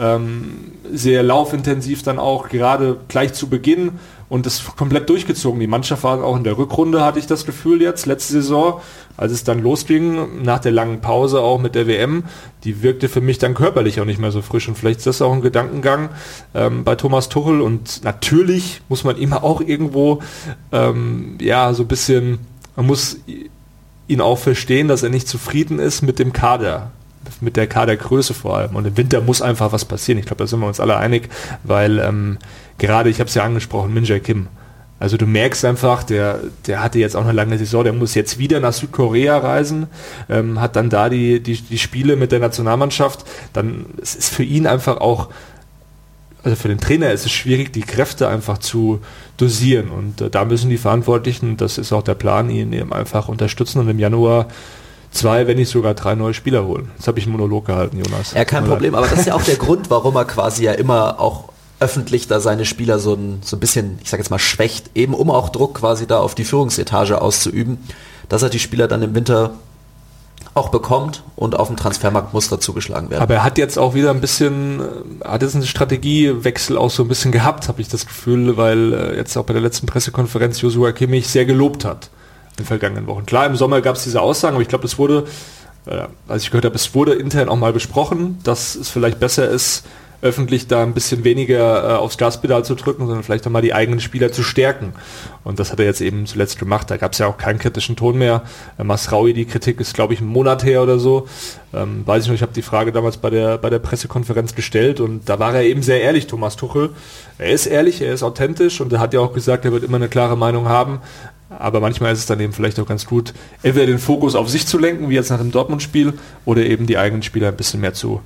sehr laufintensiv dann auch, gerade gleich zu Beginn und das komplett durchgezogen. Die Mannschaft war auch in der Rückrunde, hatte ich das Gefühl jetzt, letzte Saison, als es dann losging, nach der langen Pause auch mit der WM, die wirkte für mich dann körperlich auch nicht mehr so frisch und vielleicht ist das auch ein Gedankengang bei Thomas Tuchel und natürlich muss man immer auch irgendwo so ein bisschen, man muss ihn auch verstehen, dass er nicht zufrieden ist mit dem Kader, mit der Kadergröße vor allem und im Winter muss einfach was passieren. Ich glaube, da sind wir uns alle einig, weil gerade, ich habe es ja angesprochen, Min-Jae Kim, also du merkst einfach, der hatte jetzt auch eine lange Saison, der muss jetzt wieder nach Südkorea reisen, hat dann da die Spiele mit der Nationalmannschaft, dann es ist für ihn einfach auch, also für den Trainer ist es schwierig, die Kräfte einfach zu dosieren und da müssen die Verantwortlichen, das ist auch der Plan, ihn eben einfach unterstützen und im Januar 2, wenn nicht sogar 3 neue Spieler holen. Jetzt habe ich einen Monolog gehalten, Jonas. Ja, kein Problem, aber das ist ja auch der Grund, warum er quasi ja immer auch öffentlich da seine Spieler so ein bisschen, ich sag jetzt mal, schwächt, eben um auch Druck quasi da auf die Führungsetage auszuüben, dass er die Spieler dann im Winter auch bekommt und auf dem Transfermarkt muss dazu geschlagen werden. Aber er hat jetzt auch wieder ein bisschen, hat jetzt einen Strategiewechsel auch so ein bisschen gehabt, habe ich das Gefühl, weil jetzt auch bei der letzten Pressekonferenz Joshua Kimmich sehr gelobt hat in den vergangenen Wochen. Klar, im Sommer gab es diese Aussagen, aber ich glaube, das wurde, als ich gehört habe, es wurde intern auch mal besprochen, dass es vielleicht besser ist, öffentlich da ein bisschen weniger aufs Gaspedal zu drücken, sondern vielleicht auch mal die eigenen Spieler zu stärken. Und das hat er jetzt eben zuletzt gemacht. Da gab es ja auch keinen kritischen Ton mehr. Masraoui, die Kritik ist, glaube ich, einen Monat her oder so. Weiß ich noch, ich habe die Frage damals bei der Pressekonferenz gestellt und da war er eben sehr ehrlich, Thomas Tuchel. Er ist ehrlich, er ist authentisch und er hat ja auch gesagt, er wird immer eine klare Meinung haben. Aber manchmal ist es dann eben vielleicht auch ganz gut, entweder den Fokus auf sich zu lenken, wie jetzt nach dem Dortmund-Spiel, oder eben die eigenen Spieler ein bisschen mehr zu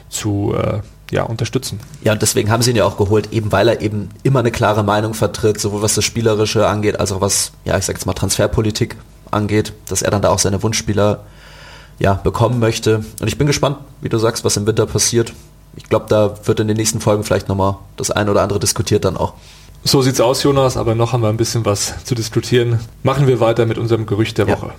unterstützen. Ja, und deswegen haben sie ihn ja auch geholt, eben weil er eben immer eine klare Meinung vertritt, sowohl was das Spielerische angeht, als auch was, ich sag jetzt mal, Transferpolitik angeht, dass er dann da auch seine Wunschspieler bekommen möchte. Und ich bin gespannt, wie du sagst, was im Winter passiert. Ich glaube, da wird in den nächsten Folgen vielleicht nochmal das eine oder andere diskutiert dann auch. So sieht's aus, Jonas, aber noch haben wir ein bisschen was zu diskutieren. Machen wir weiter mit unserem Gerücht der Woche.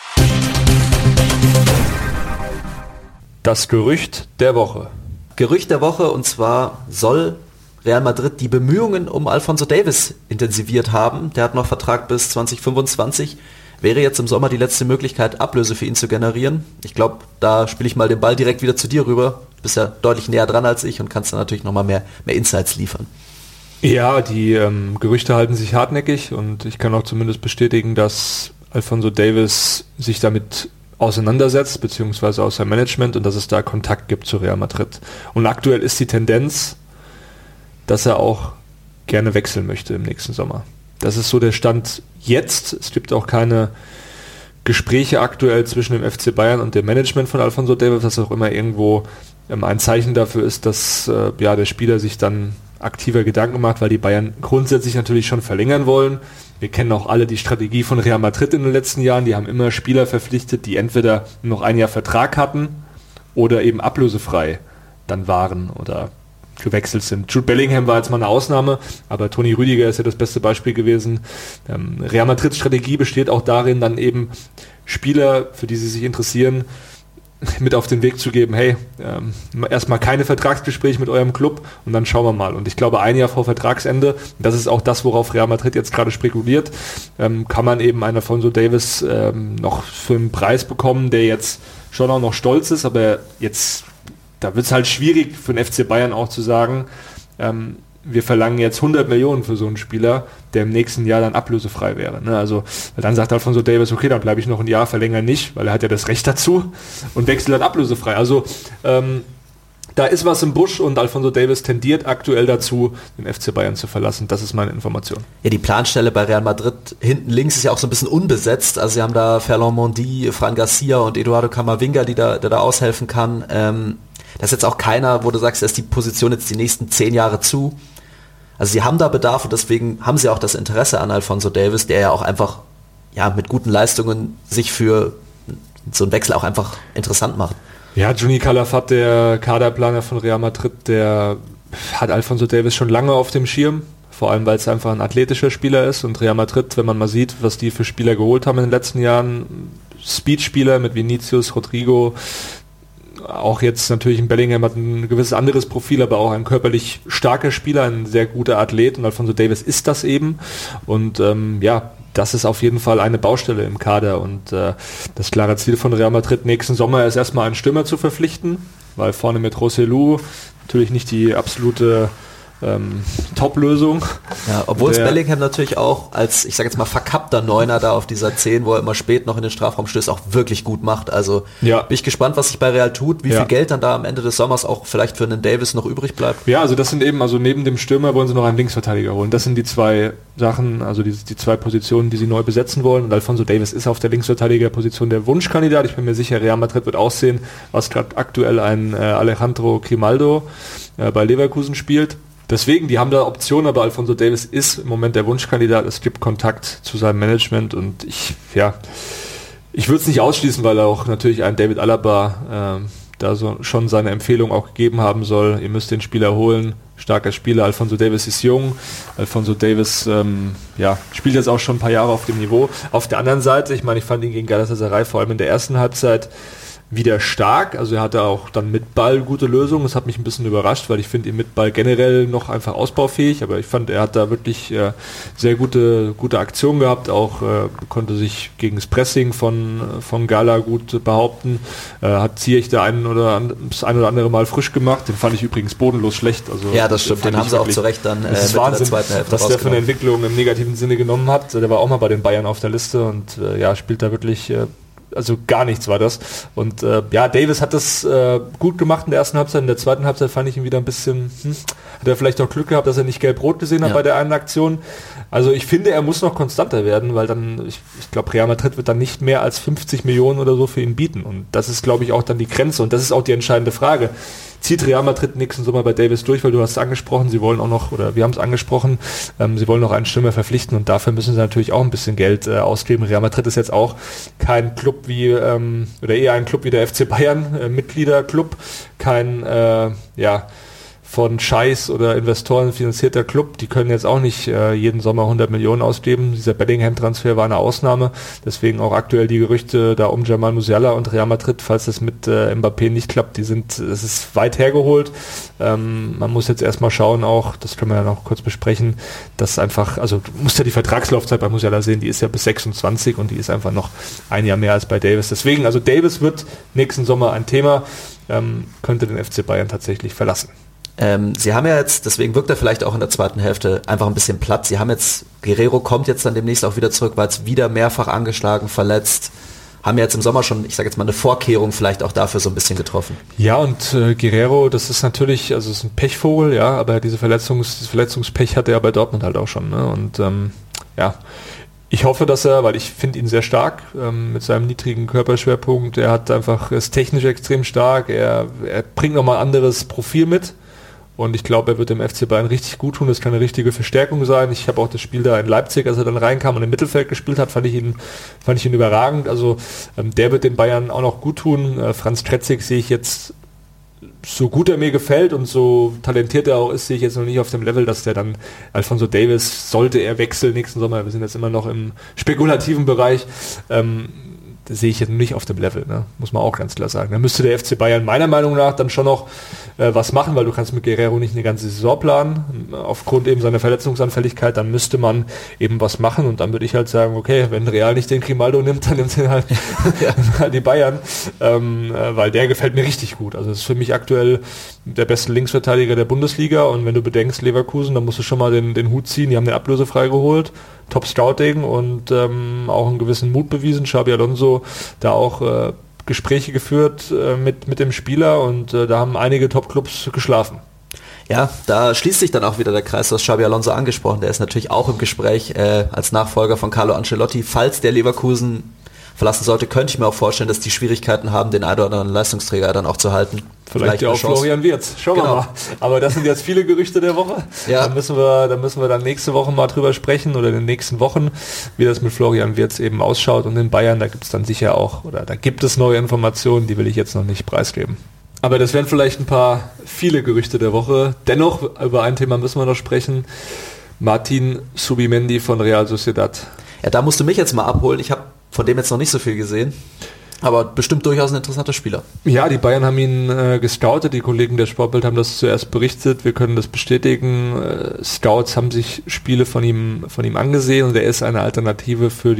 Das Gerücht der Woche. Gerücht der Woche, und zwar soll Real Madrid die Bemühungen um Alphonso Davies intensiviert haben. Der hat noch Vertrag bis 2025. Wäre jetzt im Sommer die letzte Möglichkeit, Ablöse für ihn zu generieren. Ich glaube, da spiele ich mal den Ball direkt wieder zu dir rüber. bist ja deutlich näher dran als ich und kannst dann natürlich nochmal mehr Insights liefern. Ja, die Gerüchte halten sich hartnäckig und ich kann auch zumindest bestätigen, dass Alphonso Davies sich damit auseinandersetzt, beziehungsweise aus seinem Management und dass es da Kontakt gibt zu Real Madrid. Und aktuell ist die Tendenz, dass er auch gerne wechseln möchte im nächsten Sommer. Das ist so der Stand jetzt. Es gibt auch keine Gespräche aktuell zwischen dem FC Bayern und dem Management von Alphonso Davies, was auch immer irgendwo ein Zeichen dafür ist, dass der Spieler sich dann aktiver Gedanken macht, weil die Bayern grundsätzlich natürlich schon verlängern wollen. Wir kennen auch alle die Strategie von Real Madrid in den letzten Jahren. Die haben immer Spieler verpflichtet, die entweder noch ein Jahr Vertrag hatten oder eben ablösefrei dann waren oder gewechselt sind. Jude Bellingham war jetzt mal eine Ausnahme, aber Toni Rüdiger ist ja das beste Beispiel gewesen. Real Madrids Strategie besteht auch darin, dann eben Spieler, für die sie sich interessieren, mit auf den Weg zu geben, hey, erstmal keine Vertragsgespräche mit eurem Club und dann schauen wir mal. Und ich glaube, ein Jahr vor Vertragsende, das ist auch das, worauf Real Madrid jetzt gerade spekuliert, kann man eben einen Alphonso Davies noch für einen Preis bekommen, der jetzt schon auch noch stolz ist, aber jetzt, da wird es halt schwierig für den FC Bayern auch zu sagen, wir verlangen jetzt 100 Millionen für so einen Spieler, der im nächsten Jahr dann ablösefrei wäre. Ne? Also dann sagt Alphonso Davies, okay, dann bleibe ich noch ein Jahr, verlängere nicht, weil er hat ja das Recht dazu und wechselt dann ablösefrei. Also da ist was im Busch und Alphonso Davies tendiert aktuell dazu, den FC Bayern zu verlassen. Das ist meine Information. Ja, die Planstelle bei Real Madrid hinten links ist ja auch so ein bisschen unbesetzt. Also sie haben da Ferland Mendy, Fran Garcia und Eduardo Camavinga, der da aushelfen kann. Da ist jetzt auch keiner, wo du sagst, da ist die Position jetzt die nächsten 10 Jahre zu. Also sie haben da Bedarf und deswegen haben sie auch das Interesse an Alphonso Davies, der ja auch einfach mit guten Leistungen sich für so einen Wechsel auch einfach interessant macht. Ja, Juni Calafat, der Kaderplaner von Real Madrid, der hat Alphonso Davies schon lange auf dem Schirm, vor allem weil es einfach ein athletischer Spieler ist und Real Madrid, wenn man mal sieht, was die für Spieler geholt haben in den letzten Jahren, Speedspieler mit Vinicius, Rodrigo, auch jetzt natürlich ein Bellingham hat ein gewisses anderes Profil, aber auch ein körperlich starker Spieler, ein sehr guter Athlet und Alphonso Davies ist das eben und das ist auf jeden Fall eine Baustelle im Kader und das klare Ziel von Real Madrid nächsten Sommer ist erstmal einen Stürmer zu verpflichten, weil vorne mit Rosselló natürlich nicht die absolute Top-Lösung. Ja, obwohl es Bellingham natürlich auch als, ich sag jetzt mal, verkappter Neuner da auf dieser 10, wo er immer spät noch in den Strafraum stößt, auch wirklich gut macht. Also bin ich gespannt, was sich bei Real tut, wie viel Geld dann da am Ende des Sommers auch vielleicht für einen Davies noch übrig bleibt. Ja, also das sind eben, also neben dem Stürmer wollen sie noch einen Linksverteidiger holen. Das sind die zwei Sachen, also die zwei Positionen, die sie neu besetzen wollen. Und Alphonso Davies ist auf der Linksverteidigerposition der Wunschkandidat. Ich bin mir sicher, Real Madrid wird aussehen, was gerade aktuell ein Alejandro Grimaldo bei Leverkusen spielt. Deswegen, die haben da Optionen, aber Alphonso Davies ist im Moment der Wunschkandidat. Es gibt Kontakt zu seinem Management und ich würde es nicht ausschließen, weil er auch natürlich ein David Alaba da so schon seine Empfehlung auch gegeben haben soll. Ihr müsst den Spieler holen. Starker Spieler. Alphonso Davies ist jung. Alphonso Davies spielt jetzt auch schon ein paar Jahre auf dem Niveau. Auf der anderen Seite, ich meine, ich fand ihn gegen Galatasaray vor allem in der ersten Halbzeit wieder stark, also er hatte auch dann mit Ball gute Lösungen, das hat mich ein bisschen überrascht, weil ich finde ihn mit Ball generell noch einfach ausbaufähig, aber ich fand, er hat da wirklich sehr gute Aktionen gehabt, auch konnte sich gegen das Pressing von Gala gut behaupten, hat Ziyech da das ein oder andere Mal frisch gemacht, den fand ich übrigens bodenlos schlecht. Also ja, das stimmt, den haben sie auch zu Recht dann mit der zweiten Hälfte was der für eine Entwicklung im negativen Sinne genommen hat, der war auch mal bei den Bayern auf der Liste und spielt da wirklich also gar nichts war das. Und Davies hat das gut gemacht in der ersten Halbzeit. In der zweiten Halbzeit fand ich ihn wieder ein bisschen, hat er vielleicht auch Glück gehabt, dass er nicht gelb-rot gesehen hat bei der einen Aktion. Also ich finde, er muss noch konstanter werden, weil dann, ich glaube, Real Madrid wird dann nicht mehr als 50 Millionen oder so für ihn bieten. Und das ist, glaube ich, auch dann die Grenze. Und das ist auch die entscheidende Frage. Zieht Real Madrid nächsten Sommer bei Davies durch, weil du hast es angesprochen, sie wollen auch noch, oder wir haben es angesprochen, sie wollen noch einen Stürmer verpflichten und dafür müssen sie natürlich auch ein bisschen Geld ausgeben. Real Madrid ist jetzt auch kein Club wie, oder eher ein Club wie der FC Bayern, Mitgliederclub, kein von Scheiß oder Investoren finanzierter Club, die können jetzt auch nicht jeden Sommer 100 Millionen ausgeben. Dieser Bellingham-Transfer war eine Ausnahme, deswegen auch aktuell die Gerüchte da um Jamal Musiala und Real Madrid, falls das mit Mbappé nicht klappt, es ist weit hergeholt. Man muss jetzt erstmal schauen auch, das können wir ja noch kurz besprechen, dass einfach, also du musst ja die Vertragslaufzeit bei Musiala sehen, die ist ja bis 26 und die ist einfach noch ein Jahr mehr als bei Davis. Deswegen, also Davis wird nächsten Sommer ein Thema, könnte den FC Bayern tatsächlich verlassen. Sie haben ja jetzt, deswegen wirkt er vielleicht auch in der zweiten Hälfte einfach ein bisschen platt. Sie haben jetzt, Guerrero kommt jetzt dann demnächst auch wieder zurück, war jetzt wieder mehrfach angeschlagen, verletzt. Haben ja jetzt im Sommer schon, ich sage jetzt mal, eine Vorkehrung vielleicht auch dafür so ein bisschen getroffen. Ja, und Guerrero, das ist natürlich, also es ist ein Pechvogel, ja, aber dieses Verletzungspech hatte er bei Dortmund halt auch schon. Ne? Und ja, ich hoffe, dass er, weil ich finde ihn sehr stark mit seinem niedrigen Körperschwerpunkt, ist technisch extrem stark, er bringt nochmal ein anderes Profil mit. Und ich glaube, er wird dem FC Bayern richtig gut tun. Das kann eine richtige Verstärkung sein. Ich habe auch das Spiel da in Leipzig, als er dann reinkam und im Mittelfeld gespielt hat, fand ich ihn überragend. Also der wird den Bayern auch noch gut tun. Franz Tretzig sehe ich jetzt, so gut er mir gefällt und so talentiert er auch ist, sehe ich jetzt noch nicht auf dem Level, dass der dann Alphonso Davies, sollte er wechseln nächsten Sommer, wir sind jetzt immer noch im spekulativen Bereich, das sehe ich jetzt nicht auf dem Level, ne? Muss man auch ganz klar sagen. Da müsste der FC Bayern meiner Meinung nach dann schon noch was machen, weil du kannst mit Guerrero nicht eine ganze Saison planen, aufgrund eben seiner Verletzungsanfälligkeit, dann müsste man eben was machen und dann würde ich halt sagen, okay, wenn Real nicht den Grimaldo nimmt, dann nimmt er halt die Bayern, weil der gefällt mir richtig gut. Also das ist für mich aktuell der beste Linksverteidiger der Bundesliga und wenn du bedenkst, Leverkusen, dann musst du schon mal den Hut ziehen, die haben den ablösefrei geholt, Top Scouting und auch einen gewissen Mut bewiesen. Xabi Alonso da auch Gespräche geführt mit dem Spieler und da haben einige Top-Clubs geschlafen. Ja, da schließt sich dann auch wieder der Kreis, du hast Xabi Alonso angesprochen, der ist natürlich auch im Gespräch als Nachfolger von Carlo Ancelotti. Falls der Leverkusen verlassen sollte, könnte ich mir auch vorstellen, dass die Schwierigkeiten haben, den einen oder anderen Leistungsträger dann auch zu halten. Vielleicht ja auch Florian Wirtz. Schauen wir mal. Aber das sind jetzt viele Gerüchte der Woche. Ja. Da müssen wir dann nächste Woche mal drüber sprechen oder in den nächsten Wochen, wie das mit Florian Wirtz eben ausschaut. Und in Bayern, da gibt es dann sicher auch, oder da gibt es neue Informationen, die will ich jetzt noch nicht preisgeben. Aber das wären vielleicht viele Gerüchte der Woche. Dennoch, über ein Thema müssen wir noch sprechen. Martin Zubimendi von Real Sociedad. Ja, da musst du mich jetzt mal abholen. Ich habe von dem jetzt noch nicht so viel gesehen. Aber bestimmt durchaus ein interessanter Spieler. Ja, die Bayern haben ihn gescoutet, die Kollegen der Sportbild haben das zuerst berichtet, wir können das bestätigen. Scouts haben sich Spiele von ihm angesehen und er ist eine Alternative für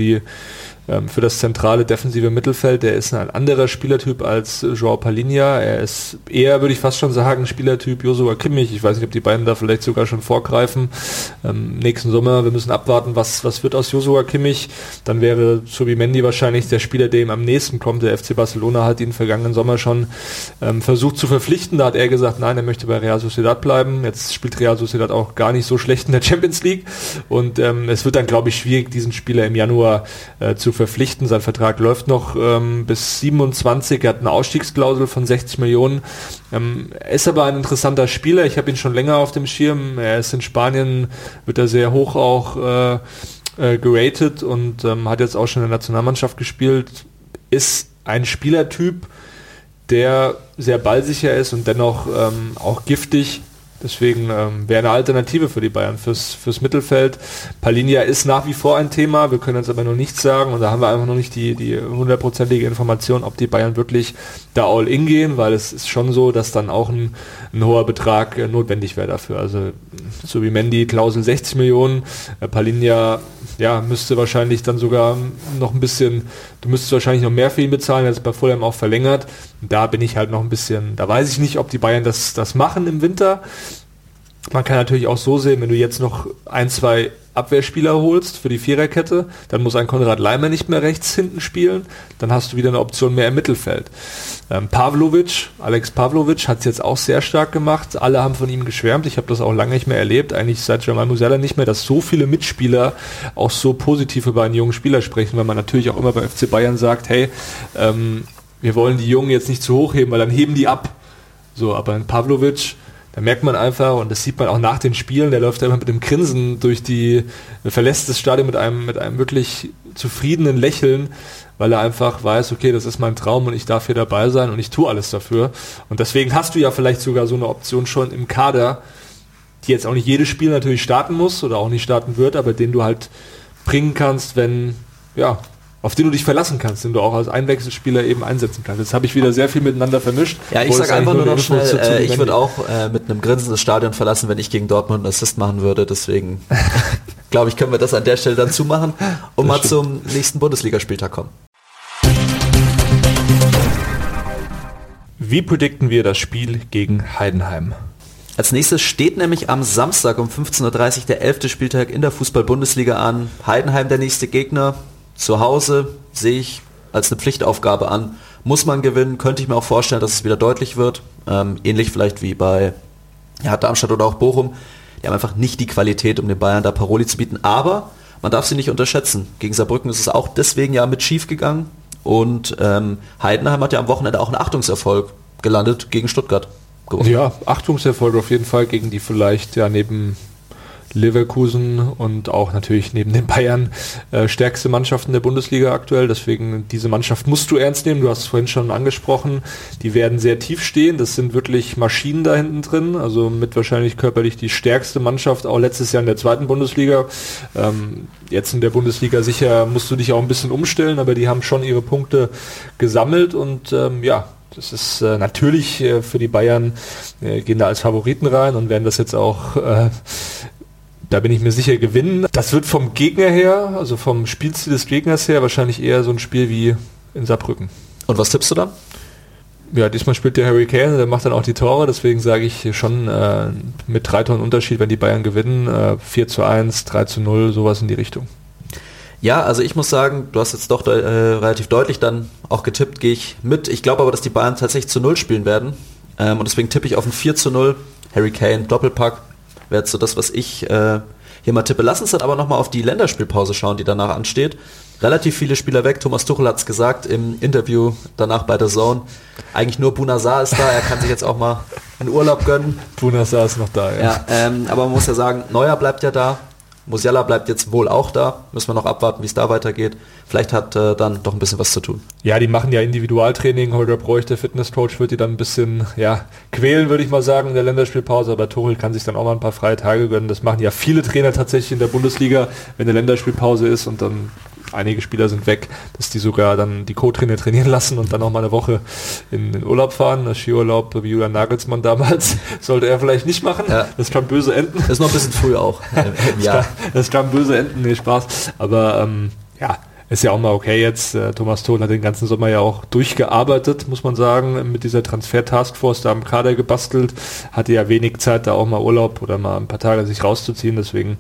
das zentrale defensive Mittelfeld. Der ist ein anderer Spielertyp als João Palhinha. Er ist eher, würde ich fast schon sagen, Spielertyp Joshua Kimmich. Ich weiß nicht, ob die beiden da vielleicht sogar schon vorgreifen. Nächsten Sommer, wir müssen abwarten, was wird aus Joshua Kimmich. Dann wäre Zubimendi wahrscheinlich der Spieler, der ihm am nächsten kommt. Der FC Barcelona hat ihn vergangenen Sommer schon versucht zu verpflichten. Da hat er gesagt, nein, er möchte bei Real Sociedad bleiben. Jetzt spielt Real Sociedad auch gar nicht so schlecht in der Champions League. Und es wird dann, glaube ich, schwierig, diesen Spieler im Januar zu verpflichten. Sein Vertrag läuft noch bis 27. Er hat eine Ausstiegsklausel von 60 Millionen. Er ist aber ein interessanter Spieler. Ich habe ihn schon länger auf dem Schirm. Er ist in Spanien, wird er sehr hoch auch geratet und hat jetzt auch schon in der Nationalmannschaft gespielt. Ist ein Spielertyp, der sehr ballsicher ist und dennoch auch giftig. Deswegen wäre eine Alternative für die Bayern fürs Mittelfeld. Palhinha ist nach wie vor ein Thema, wir können jetzt aber noch nichts sagen und da haben wir einfach noch nicht die 100%ige Information, ob die Bayern wirklich da all in gehen, weil es ist schon so, dass dann auch ein hoher Betrag notwendig wäre dafür. Also Zubimendi, Klausel 60 Millionen, Palhinha müsste wahrscheinlich dann sogar noch ein bisschen, du müsstest wahrscheinlich noch mehr für ihn bezahlen, er ist bei Fulham auch verlängert. Da bin ich halt noch ein bisschen, da weiß ich nicht, ob die Bayern das machen im Winter. Man kann natürlich auch so sehen, wenn du jetzt noch 1-2 Abwehrspieler holst für die Viererkette, dann muss ein Konrad Laimer nicht mehr rechts hinten spielen, dann hast du wieder eine Option mehr im Mittelfeld. Alex Pavlovic hat es jetzt auch sehr stark gemacht, alle haben von ihm geschwärmt, ich habe das auch lange nicht mehr erlebt, eigentlich seit Jamal Musiala nicht mehr, dass so viele Mitspieler auch so positiv über einen jungen Spieler sprechen, weil man natürlich auch immer beim FC Bayern sagt, hey, wir wollen die Jungen jetzt nicht zu hoch heben, weil dann heben die ab. So, aber ein Pavlovic, da merkt man einfach, und das sieht man auch nach den Spielen, der läuft immer mit einem Grinsen verlässt das Stadion mit einem wirklich zufriedenen Lächeln, weil er einfach weiß, okay, das ist mein Traum und ich darf hier dabei sein und ich tue alles dafür. Und deswegen hast du ja vielleicht sogar so eine Option schon im Kader, die jetzt auch nicht jedes Spiel natürlich starten muss oder auch nicht starten wird, aber den du halt bringen kannst, auf den du dich verlassen kannst, den du auch als Einwechselspieler eben einsetzen kannst. Jetzt habe ich wieder sehr viel miteinander vermischt. Ja, ich sage einfach nur noch schnell, ich würde auch mit einem Grinsen das Stadion verlassen, wenn ich gegen Dortmund einen Assist machen würde. Deswegen glaube ich, können wir das an der Stelle dann zumachen und mal zum nächsten Bundesligaspieltag kommen. Wie predikten wir das Spiel gegen Heidenheim? Als nächstes steht nämlich am Samstag um 15.30 Uhr der 11. Spieltag in der Fußball-Bundesliga an. Heidenheim der nächste Gegner. Zu Hause sehe ich als eine Pflichtaufgabe an. Muss man gewinnen, könnte ich mir auch vorstellen, dass es wieder deutlich wird. Ähnlich vielleicht wie bei Darmstadt oder auch Bochum. Die haben einfach nicht die Qualität, um den Bayern da Paroli zu bieten. Aber man darf sie nicht unterschätzen. Gegen Saarbrücken ist es auch deswegen ja mit schief gegangen. Und Heidenheim hat ja am Wochenende auch einen Achtungserfolg gelandet gegen Stuttgart. Gewonnen. Ja, Achtungserfolg auf jeden Fall gegen die vielleicht neben Leverkusen und auch natürlich neben den Bayern stärkste Mannschaften der Bundesliga aktuell. Deswegen, diese Mannschaft musst du ernst nehmen. Du hast es vorhin schon angesprochen. Die werden sehr tief stehen. Das sind wirklich Maschinen da hinten drin. Also mit wahrscheinlich körperlich die stärkste Mannschaft, auch letztes Jahr in der zweiten Bundesliga. Jetzt in der Bundesliga sicher musst du dich auch ein bisschen umstellen, aber die haben schon ihre Punkte gesammelt und das ist natürlich für die Bayern, gehen da als Favoriten rein und werden das jetzt auch, da bin ich mir sicher, gewinnen. Das wird vom Gegner her, also vom Spielstil des Gegners her, wahrscheinlich eher so ein Spiel wie in Saarbrücken. Und was tippst du da? Ja, diesmal spielt der Harry Kane, der macht dann auch die Tore, deswegen sage ich schon mit 3 Toren Unterschied, wenn die Bayern gewinnen, 4:1, 3:0, sowas in die Richtung. Ja, also ich muss sagen, du hast jetzt doch relativ deutlich dann auch getippt, gehe ich mit. Ich glaube aber, dass die Bayern tatsächlich zu 0 spielen werden. Und deswegen tippe ich auf ein 4:0. Harry Kane, Doppelpack. Wäre jetzt so das, was ich hier mal tippe. Lass uns dann aber nochmal auf die Länderspielpause schauen, die danach ansteht. Relativ viele Spieler weg. Thomas Tuchel hat es gesagt im Interview danach bei der Zone. Eigentlich nur Bouna Sarr ist da. Er kann sich jetzt auch mal einen Urlaub gönnen. Bouna Sarr ist noch da, ja. Aber man muss ja sagen, Neuer bleibt ja da. Musiala bleibt jetzt wohl auch da. Müssen wir noch abwarten, wie es da weitergeht. Vielleicht hat dann doch ein bisschen was zu tun. Ja, die machen ja Individualtraining. Holger Broich, der Fitnesscoach, wird die dann ein bisschen quälen, würde ich mal sagen, in der Länderspielpause. Aber Tuchel kann sich dann auch mal ein paar freie Tage gönnen. Das machen ja viele Trainer tatsächlich in der Bundesliga, wenn eine Länderspielpause ist und dann einige Spieler sind weg, dass die sogar dann die Co-Trainer trainieren lassen und dann auch mal eine Woche in den Urlaub fahren. Das Skiurlaub wie Julian Nagelsmann damals sollte er vielleicht nicht machen. Ja. Das kann böse enden. Das ist noch ein bisschen früh auch. Das kann böse enden, nee, Spaß. Aber ist ja auch mal okay jetzt. Thomas Tuchel hat den ganzen Sommer ja auch durchgearbeitet, muss man sagen, mit dieser Transfer-Taskforce da am Kader gebastelt. Hatte ja wenig Zeit, da auch mal Urlaub oder mal ein paar Tage sich rauszuziehen. Deswegen,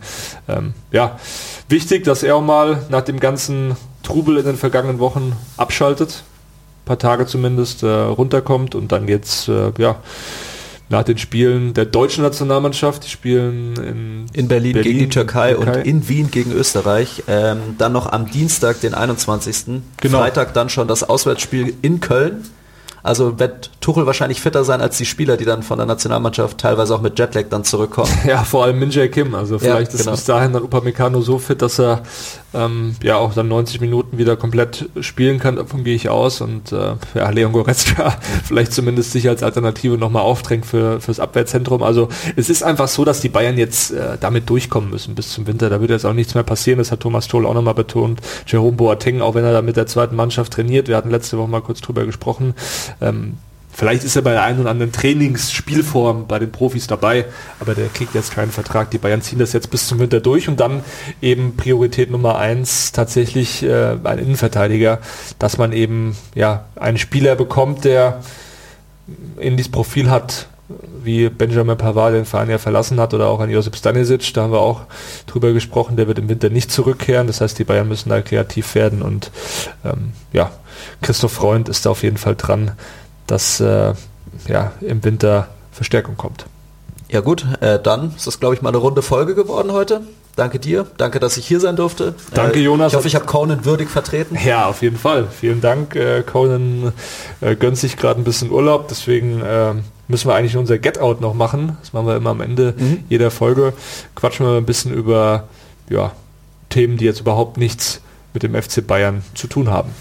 wichtig, dass er auch mal nach dem ganzen Trubel in den vergangenen Wochen abschaltet. Ein paar Tage zumindest runterkommt und dann geht's, nach den Spielen der deutschen Nationalmannschaft, die spielen in Berlin gegen die Türkei und in Wien gegen Österreich. Dann noch am Dienstag, den 21. Genau. Freitag dann schon das Auswärtsspiel in Köln. Also wird Tuchel wahrscheinlich fitter sein als die Spieler, die dann von der Nationalmannschaft teilweise auch mit Jetlag dann zurückkommen. Ja, vor allem Min Jae Kim. Also vielleicht ist bis dahin dann Upamecano so fit, dass er auch dann 90 Minuten wieder komplett spielen kann. Davon gehe ich aus. Und Leon Goretzka vielleicht zumindest sich als Alternative nochmal aufdrängt fürs Abwehrzentrum. Also es ist einfach so, dass die Bayern jetzt damit durchkommen müssen bis zum Winter. Da wird jetzt auch nichts mehr passieren. Das hat Thomas Tuchel auch nochmal betont. Jerome Boateng, auch wenn er da mit der zweiten Mannschaft trainiert. Wir hatten letzte Woche mal kurz drüber gesprochen. Vielleicht ist er bei der einen oder anderen Trainingsspielform bei den Profis dabei, aber der kriegt jetzt keinen Vertrag. Die Bayern ziehen das jetzt bis zum Winter durch und dann eben Priorität Nummer 1 tatsächlich ein Innenverteidiger, dass man eben einen Spieler bekommt, der ähnliches Profil hat wie Benjamin Pavard den Verein ja verlassen hat oder auch an Josip Stanisic, da haben wir auch drüber gesprochen, der wird im Winter nicht zurückkehren, das heißt die Bayern müssen da kreativ werden und Christoph Freund ist da auf jeden Fall dran, dass im Winter Verstärkung kommt. Ja gut, dann ist das glaube ich mal eine runde Folge geworden heute. Danke dir, danke, dass ich hier sein durfte. Danke Jonas. Ich hoffe, ich habe Conan würdig vertreten. Ja, auf jeden Fall. Vielen Dank. Conan gönnt sich gerade ein bisschen Urlaub, deswegen müssen wir eigentlich unser Get-Out noch machen. Das machen wir immer am Ende jeder Folge. Quatschen wir ein bisschen über Themen, die jetzt überhaupt nichts mit dem FC Bayern zu tun haben.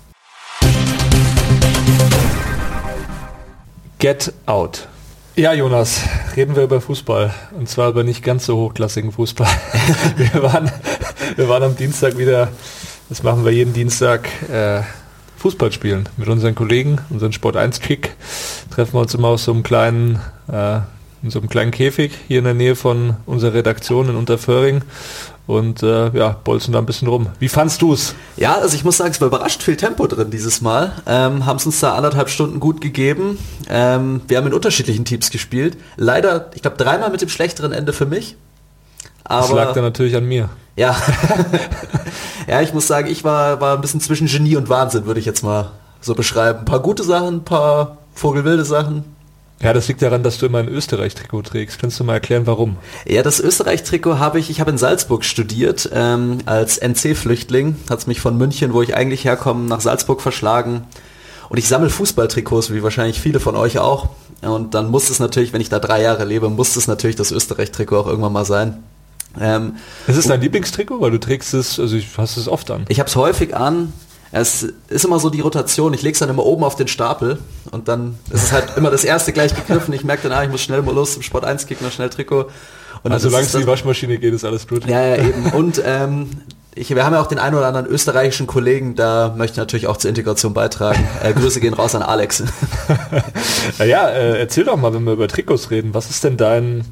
Get Out. Ja, Jonas, reden wir über Fußball. Und zwar über nicht ganz so hochklassigen Fußball. Wir waren am Dienstag wieder, das machen wir jeden Dienstag, Fußball spielen mit unseren Kollegen, unseren Sport1-Kick. Treffen wir uns immer aus so einem kleinen, in so einem kleinen Käfig hier in der Nähe von unserer Redaktion in Unterföhring und bolzen da ein bisschen rum. Wie fandst du es? Ja, also ich muss sagen, es war überrascht viel Tempo drin dieses Mal. Haben es uns da 1,5 Stunden gut gegeben. Wir haben in unterschiedlichen Teams gespielt. Leider, ich glaube, 3-mal mit dem schlechteren Ende für mich. Aber das lag dann natürlich an mir. Ja, ja, ich muss sagen, ich war ein bisschen zwischen Genie und Wahnsinn, würde ich jetzt mal so beschreiben. Ein paar gute Sachen, ein paar vogelwilde Sachen. Ja, das liegt daran, dass du immer ein Österreich-Trikot trägst. Kannst du mal erklären, warum? Ja, das Österreich-Trikot habe ich in Salzburg studiert, als NC-Flüchtling. Hat es mich von München, wo ich eigentlich herkomme, nach Salzburg verschlagen. Und ich sammle Fußballtrikots, wie wahrscheinlich viele von euch auch. Und dann muss es natürlich, wenn ich da 3 Jahre lebe, muss es natürlich das Österreich-Trikot auch irgendwann mal sein. Ist es dein Lieblingstrikot? Weil du trägst es, also hast es oft an. Ich habe es häufig an. Es ist immer so die Rotation. Ich lege es dann immer oben auf den Stapel und dann ist es halt immer das erste gleich gegriffen. Ich merke dann, ich muss schnell mal los zum Sport1-Kick, noch schnell Trikot. Und also solange es die Waschmaschine geht, ist alles gut. Ja, eben. Und wir haben ja auch den einen oder anderen österreichischen Kollegen, da möchte ich natürlich auch zur Integration beitragen. Grüße gehen raus an Alex. Erzähl doch mal, wenn wir über Trikots reden. Was ist denn dein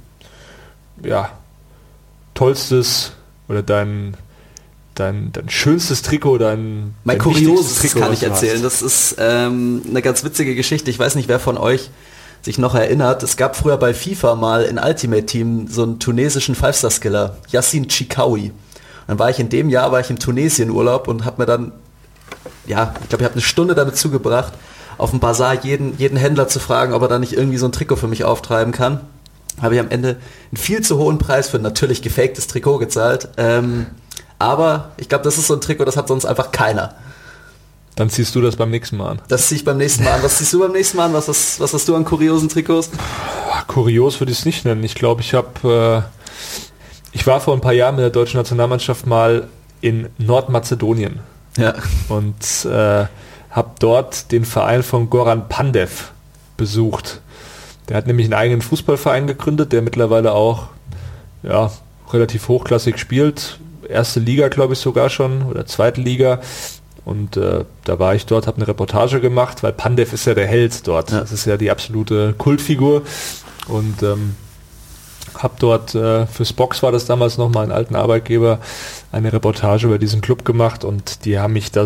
tollstes oder dein schönstes Trikot, dein kurioses Trikot, kann ich erzählen. Das ist eine ganz witzige Geschichte. Ich weiß nicht, wer von euch sich noch erinnert. Es gab früher bei FIFA mal in Ultimate Team so einen tunesischen 5-Star-Skiller, Yassin Chikawi. Dann war ich in dem Jahr im Tunesien-Urlaub und habe mir dann, ich glaube, ich habe eine Stunde damit zugebracht, auf dem Bazar jeden Händler zu fragen, ob er da nicht irgendwie so ein Trikot für mich auftreiben kann. Habe ich am Ende einen viel zu hohen Preis für ein natürlich gefaktes Trikot gezahlt. Aber ich glaube, das ist so ein Trikot, das hat sonst einfach keiner. Dann ziehst du das beim nächsten Mal an. Das ziehe ich beim nächsten Mal an. Was ziehst du beim nächsten Mal an? Was hast du an kuriosen Trikots? Kurios würde ich es nicht nennen. Ich glaube, ich war vor ein paar Jahren mit der deutschen Nationalmannschaft mal in Nordmazedonien. Ja. Und habe dort den Verein von Goran Pandev besucht. Der hat nämlich einen eigenen Fußballverein gegründet, der mittlerweile auch relativ hochklassig spielt. Erste Liga, glaube ich, sogar schon, oder zweite Liga. Und da war ich dort, habe eine Reportage gemacht, weil Pandev ist ja der Held dort. Ja. Das ist ja die absolute Kultfigur. Und habe dort, fürs Box war das damals noch mal einen alten Arbeitgeber, eine Reportage über diesen Club gemacht. Und die haben mich da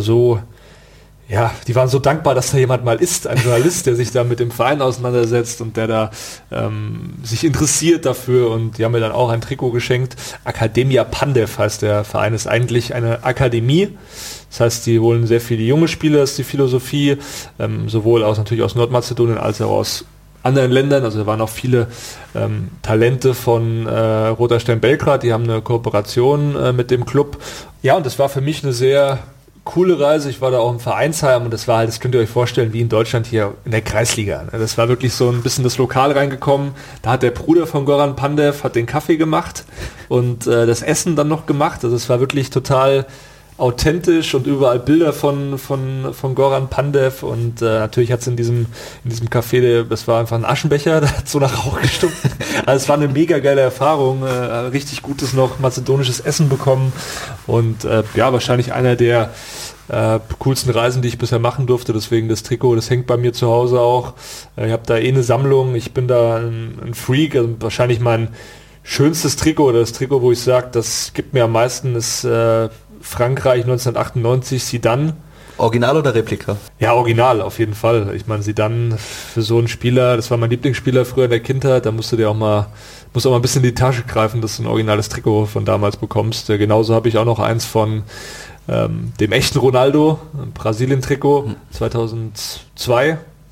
die waren so dankbar, dass da jemand mal ist, ein Journalist, der sich da mit dem Verein auseinandersetzt und der da sich interessiert dafür, und die haben mir dann auch ein Trikot geschenkt. Academia Pandev heißt der Verein, ist eigentlich eine Akademie. Das heißt, die holen sehr viele junge Spieler, ist die Philosophie, sowohl natürlich aus Nordmazedonien als auch aus anderen Ländern. Also da waren auch viele Talente von Roter Stern Belgrad, die haben eine Kooperation mit dem Club. Ja, und das war für mich eine sehr coole Reise. Ich war da auch im Vereinsheim und das war halt, das könnt ihr euch vorstellen, wie in Deutschland hier in der Kreisliga. Das war wirklich so ein bisschen das Lokal reingekommen. Da hat der Bruder von Goran Pandev den Kaffee gemacht und das Essen dann noch gemacht. Also es war wirklich total authentisch und überall Bilder von Goran Pandev, und natürlich hat es in diesem Café, das war einfach ein Aschenbecher, da hat so nach Rauch gestunken. Also es war eine mega geile Erfahrung, richtig gutes noch mazedonisches Essen bekommen und wahrscheinlich einer der coolsten Reisen, die ich bisher machen durfte, deswegen das Trikot, das hängt bei mir zu Hause auch. Ich habe da eine Sammlung, ich bin da ein Freak, also wahrscheinlich mein schönstes Trikot, oder das Trikot, wo ich sage, das gibt mir am meisten, ist Frankreich 1998, Zidane. Original oder Replika? Ja, Original, auf jeden Fall. Ich meine, Zidane für so einen Spieler, das war mein Lieblingsspieler früher in der Kindheit, da musst auch mal ein bisschen in die Tasche greifen, dass du ein originales Trikot von damals bekommst. Genauso habe ich auch noch eins von dem echten Ronaldo, ein Brasilien-Trikot, 2002.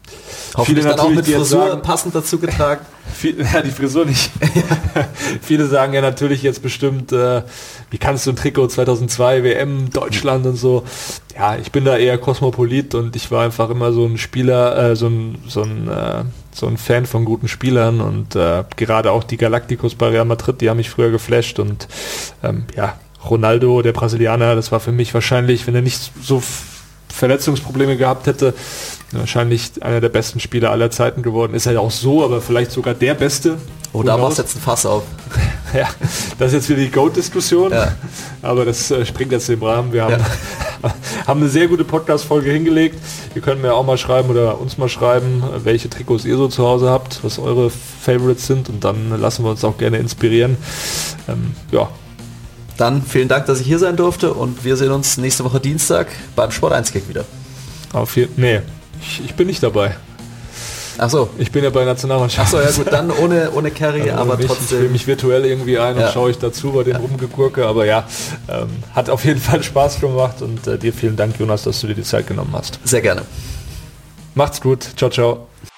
Hoffentlich dann auch mit Frisur sagen, passend dazu getragen. Ja, die Frisur nicht. Viele sagen ja natürlich jetzt bestimmt, wie kannst du ein Trikot 2002 WM Deutschland und so. Ja, ich bin da eher Kosmopolit und ich war einfach immer so ein Spieler, so ein Fan von guten Spielern und gerade auch die Galacticos bei Real Madrid, die haben mich früher geflasht und Ronaldo, der Brasilianer, das war für mich wahrscheinlich, wenn er nicht so Verletzungsprobleme gehabt hätte, wahrscheinlich einer der besten Spieler aller Zeiten geworden. Ist halt auch so, aber vielleicht sogar der Beste. Oh, da machst du jetzt ein Fass auf. Ja, das ist jetzt wieder die GOAT-Diskussion, aber das springt jetzt im Rahmen. Wir haben, haben eine sehr gute Podcast-Folge hingelegt. Ihr könnt mir auch mal schreiben oder uns mal schreiben, welche Trikots ihr so zu Hause habt, was eure Favorites sind und dann lassen wir uns auch gerne inspirieren. Dann vielen Dank, dass ich hier sein durfte und wir sehen uns nächste Woche Dienstag beim Sport 1 Kick wieder. Ich bin nicht dabei. Ach so. Ich bin ja bei Nationalmannschaft. Ach so, ja gut, dann ohne Carry, aber trotzdem. Ich will mich virtuell irgendwie ein und schaue ich dazu bei dem Rumgegurke, aber hat auf jeden Fall Spaß gemacht und dir vielen Dank, Jonas, dass du dir die Zeit genommen hast. Sehr gerne. Macht's gut. Ciao, ciao.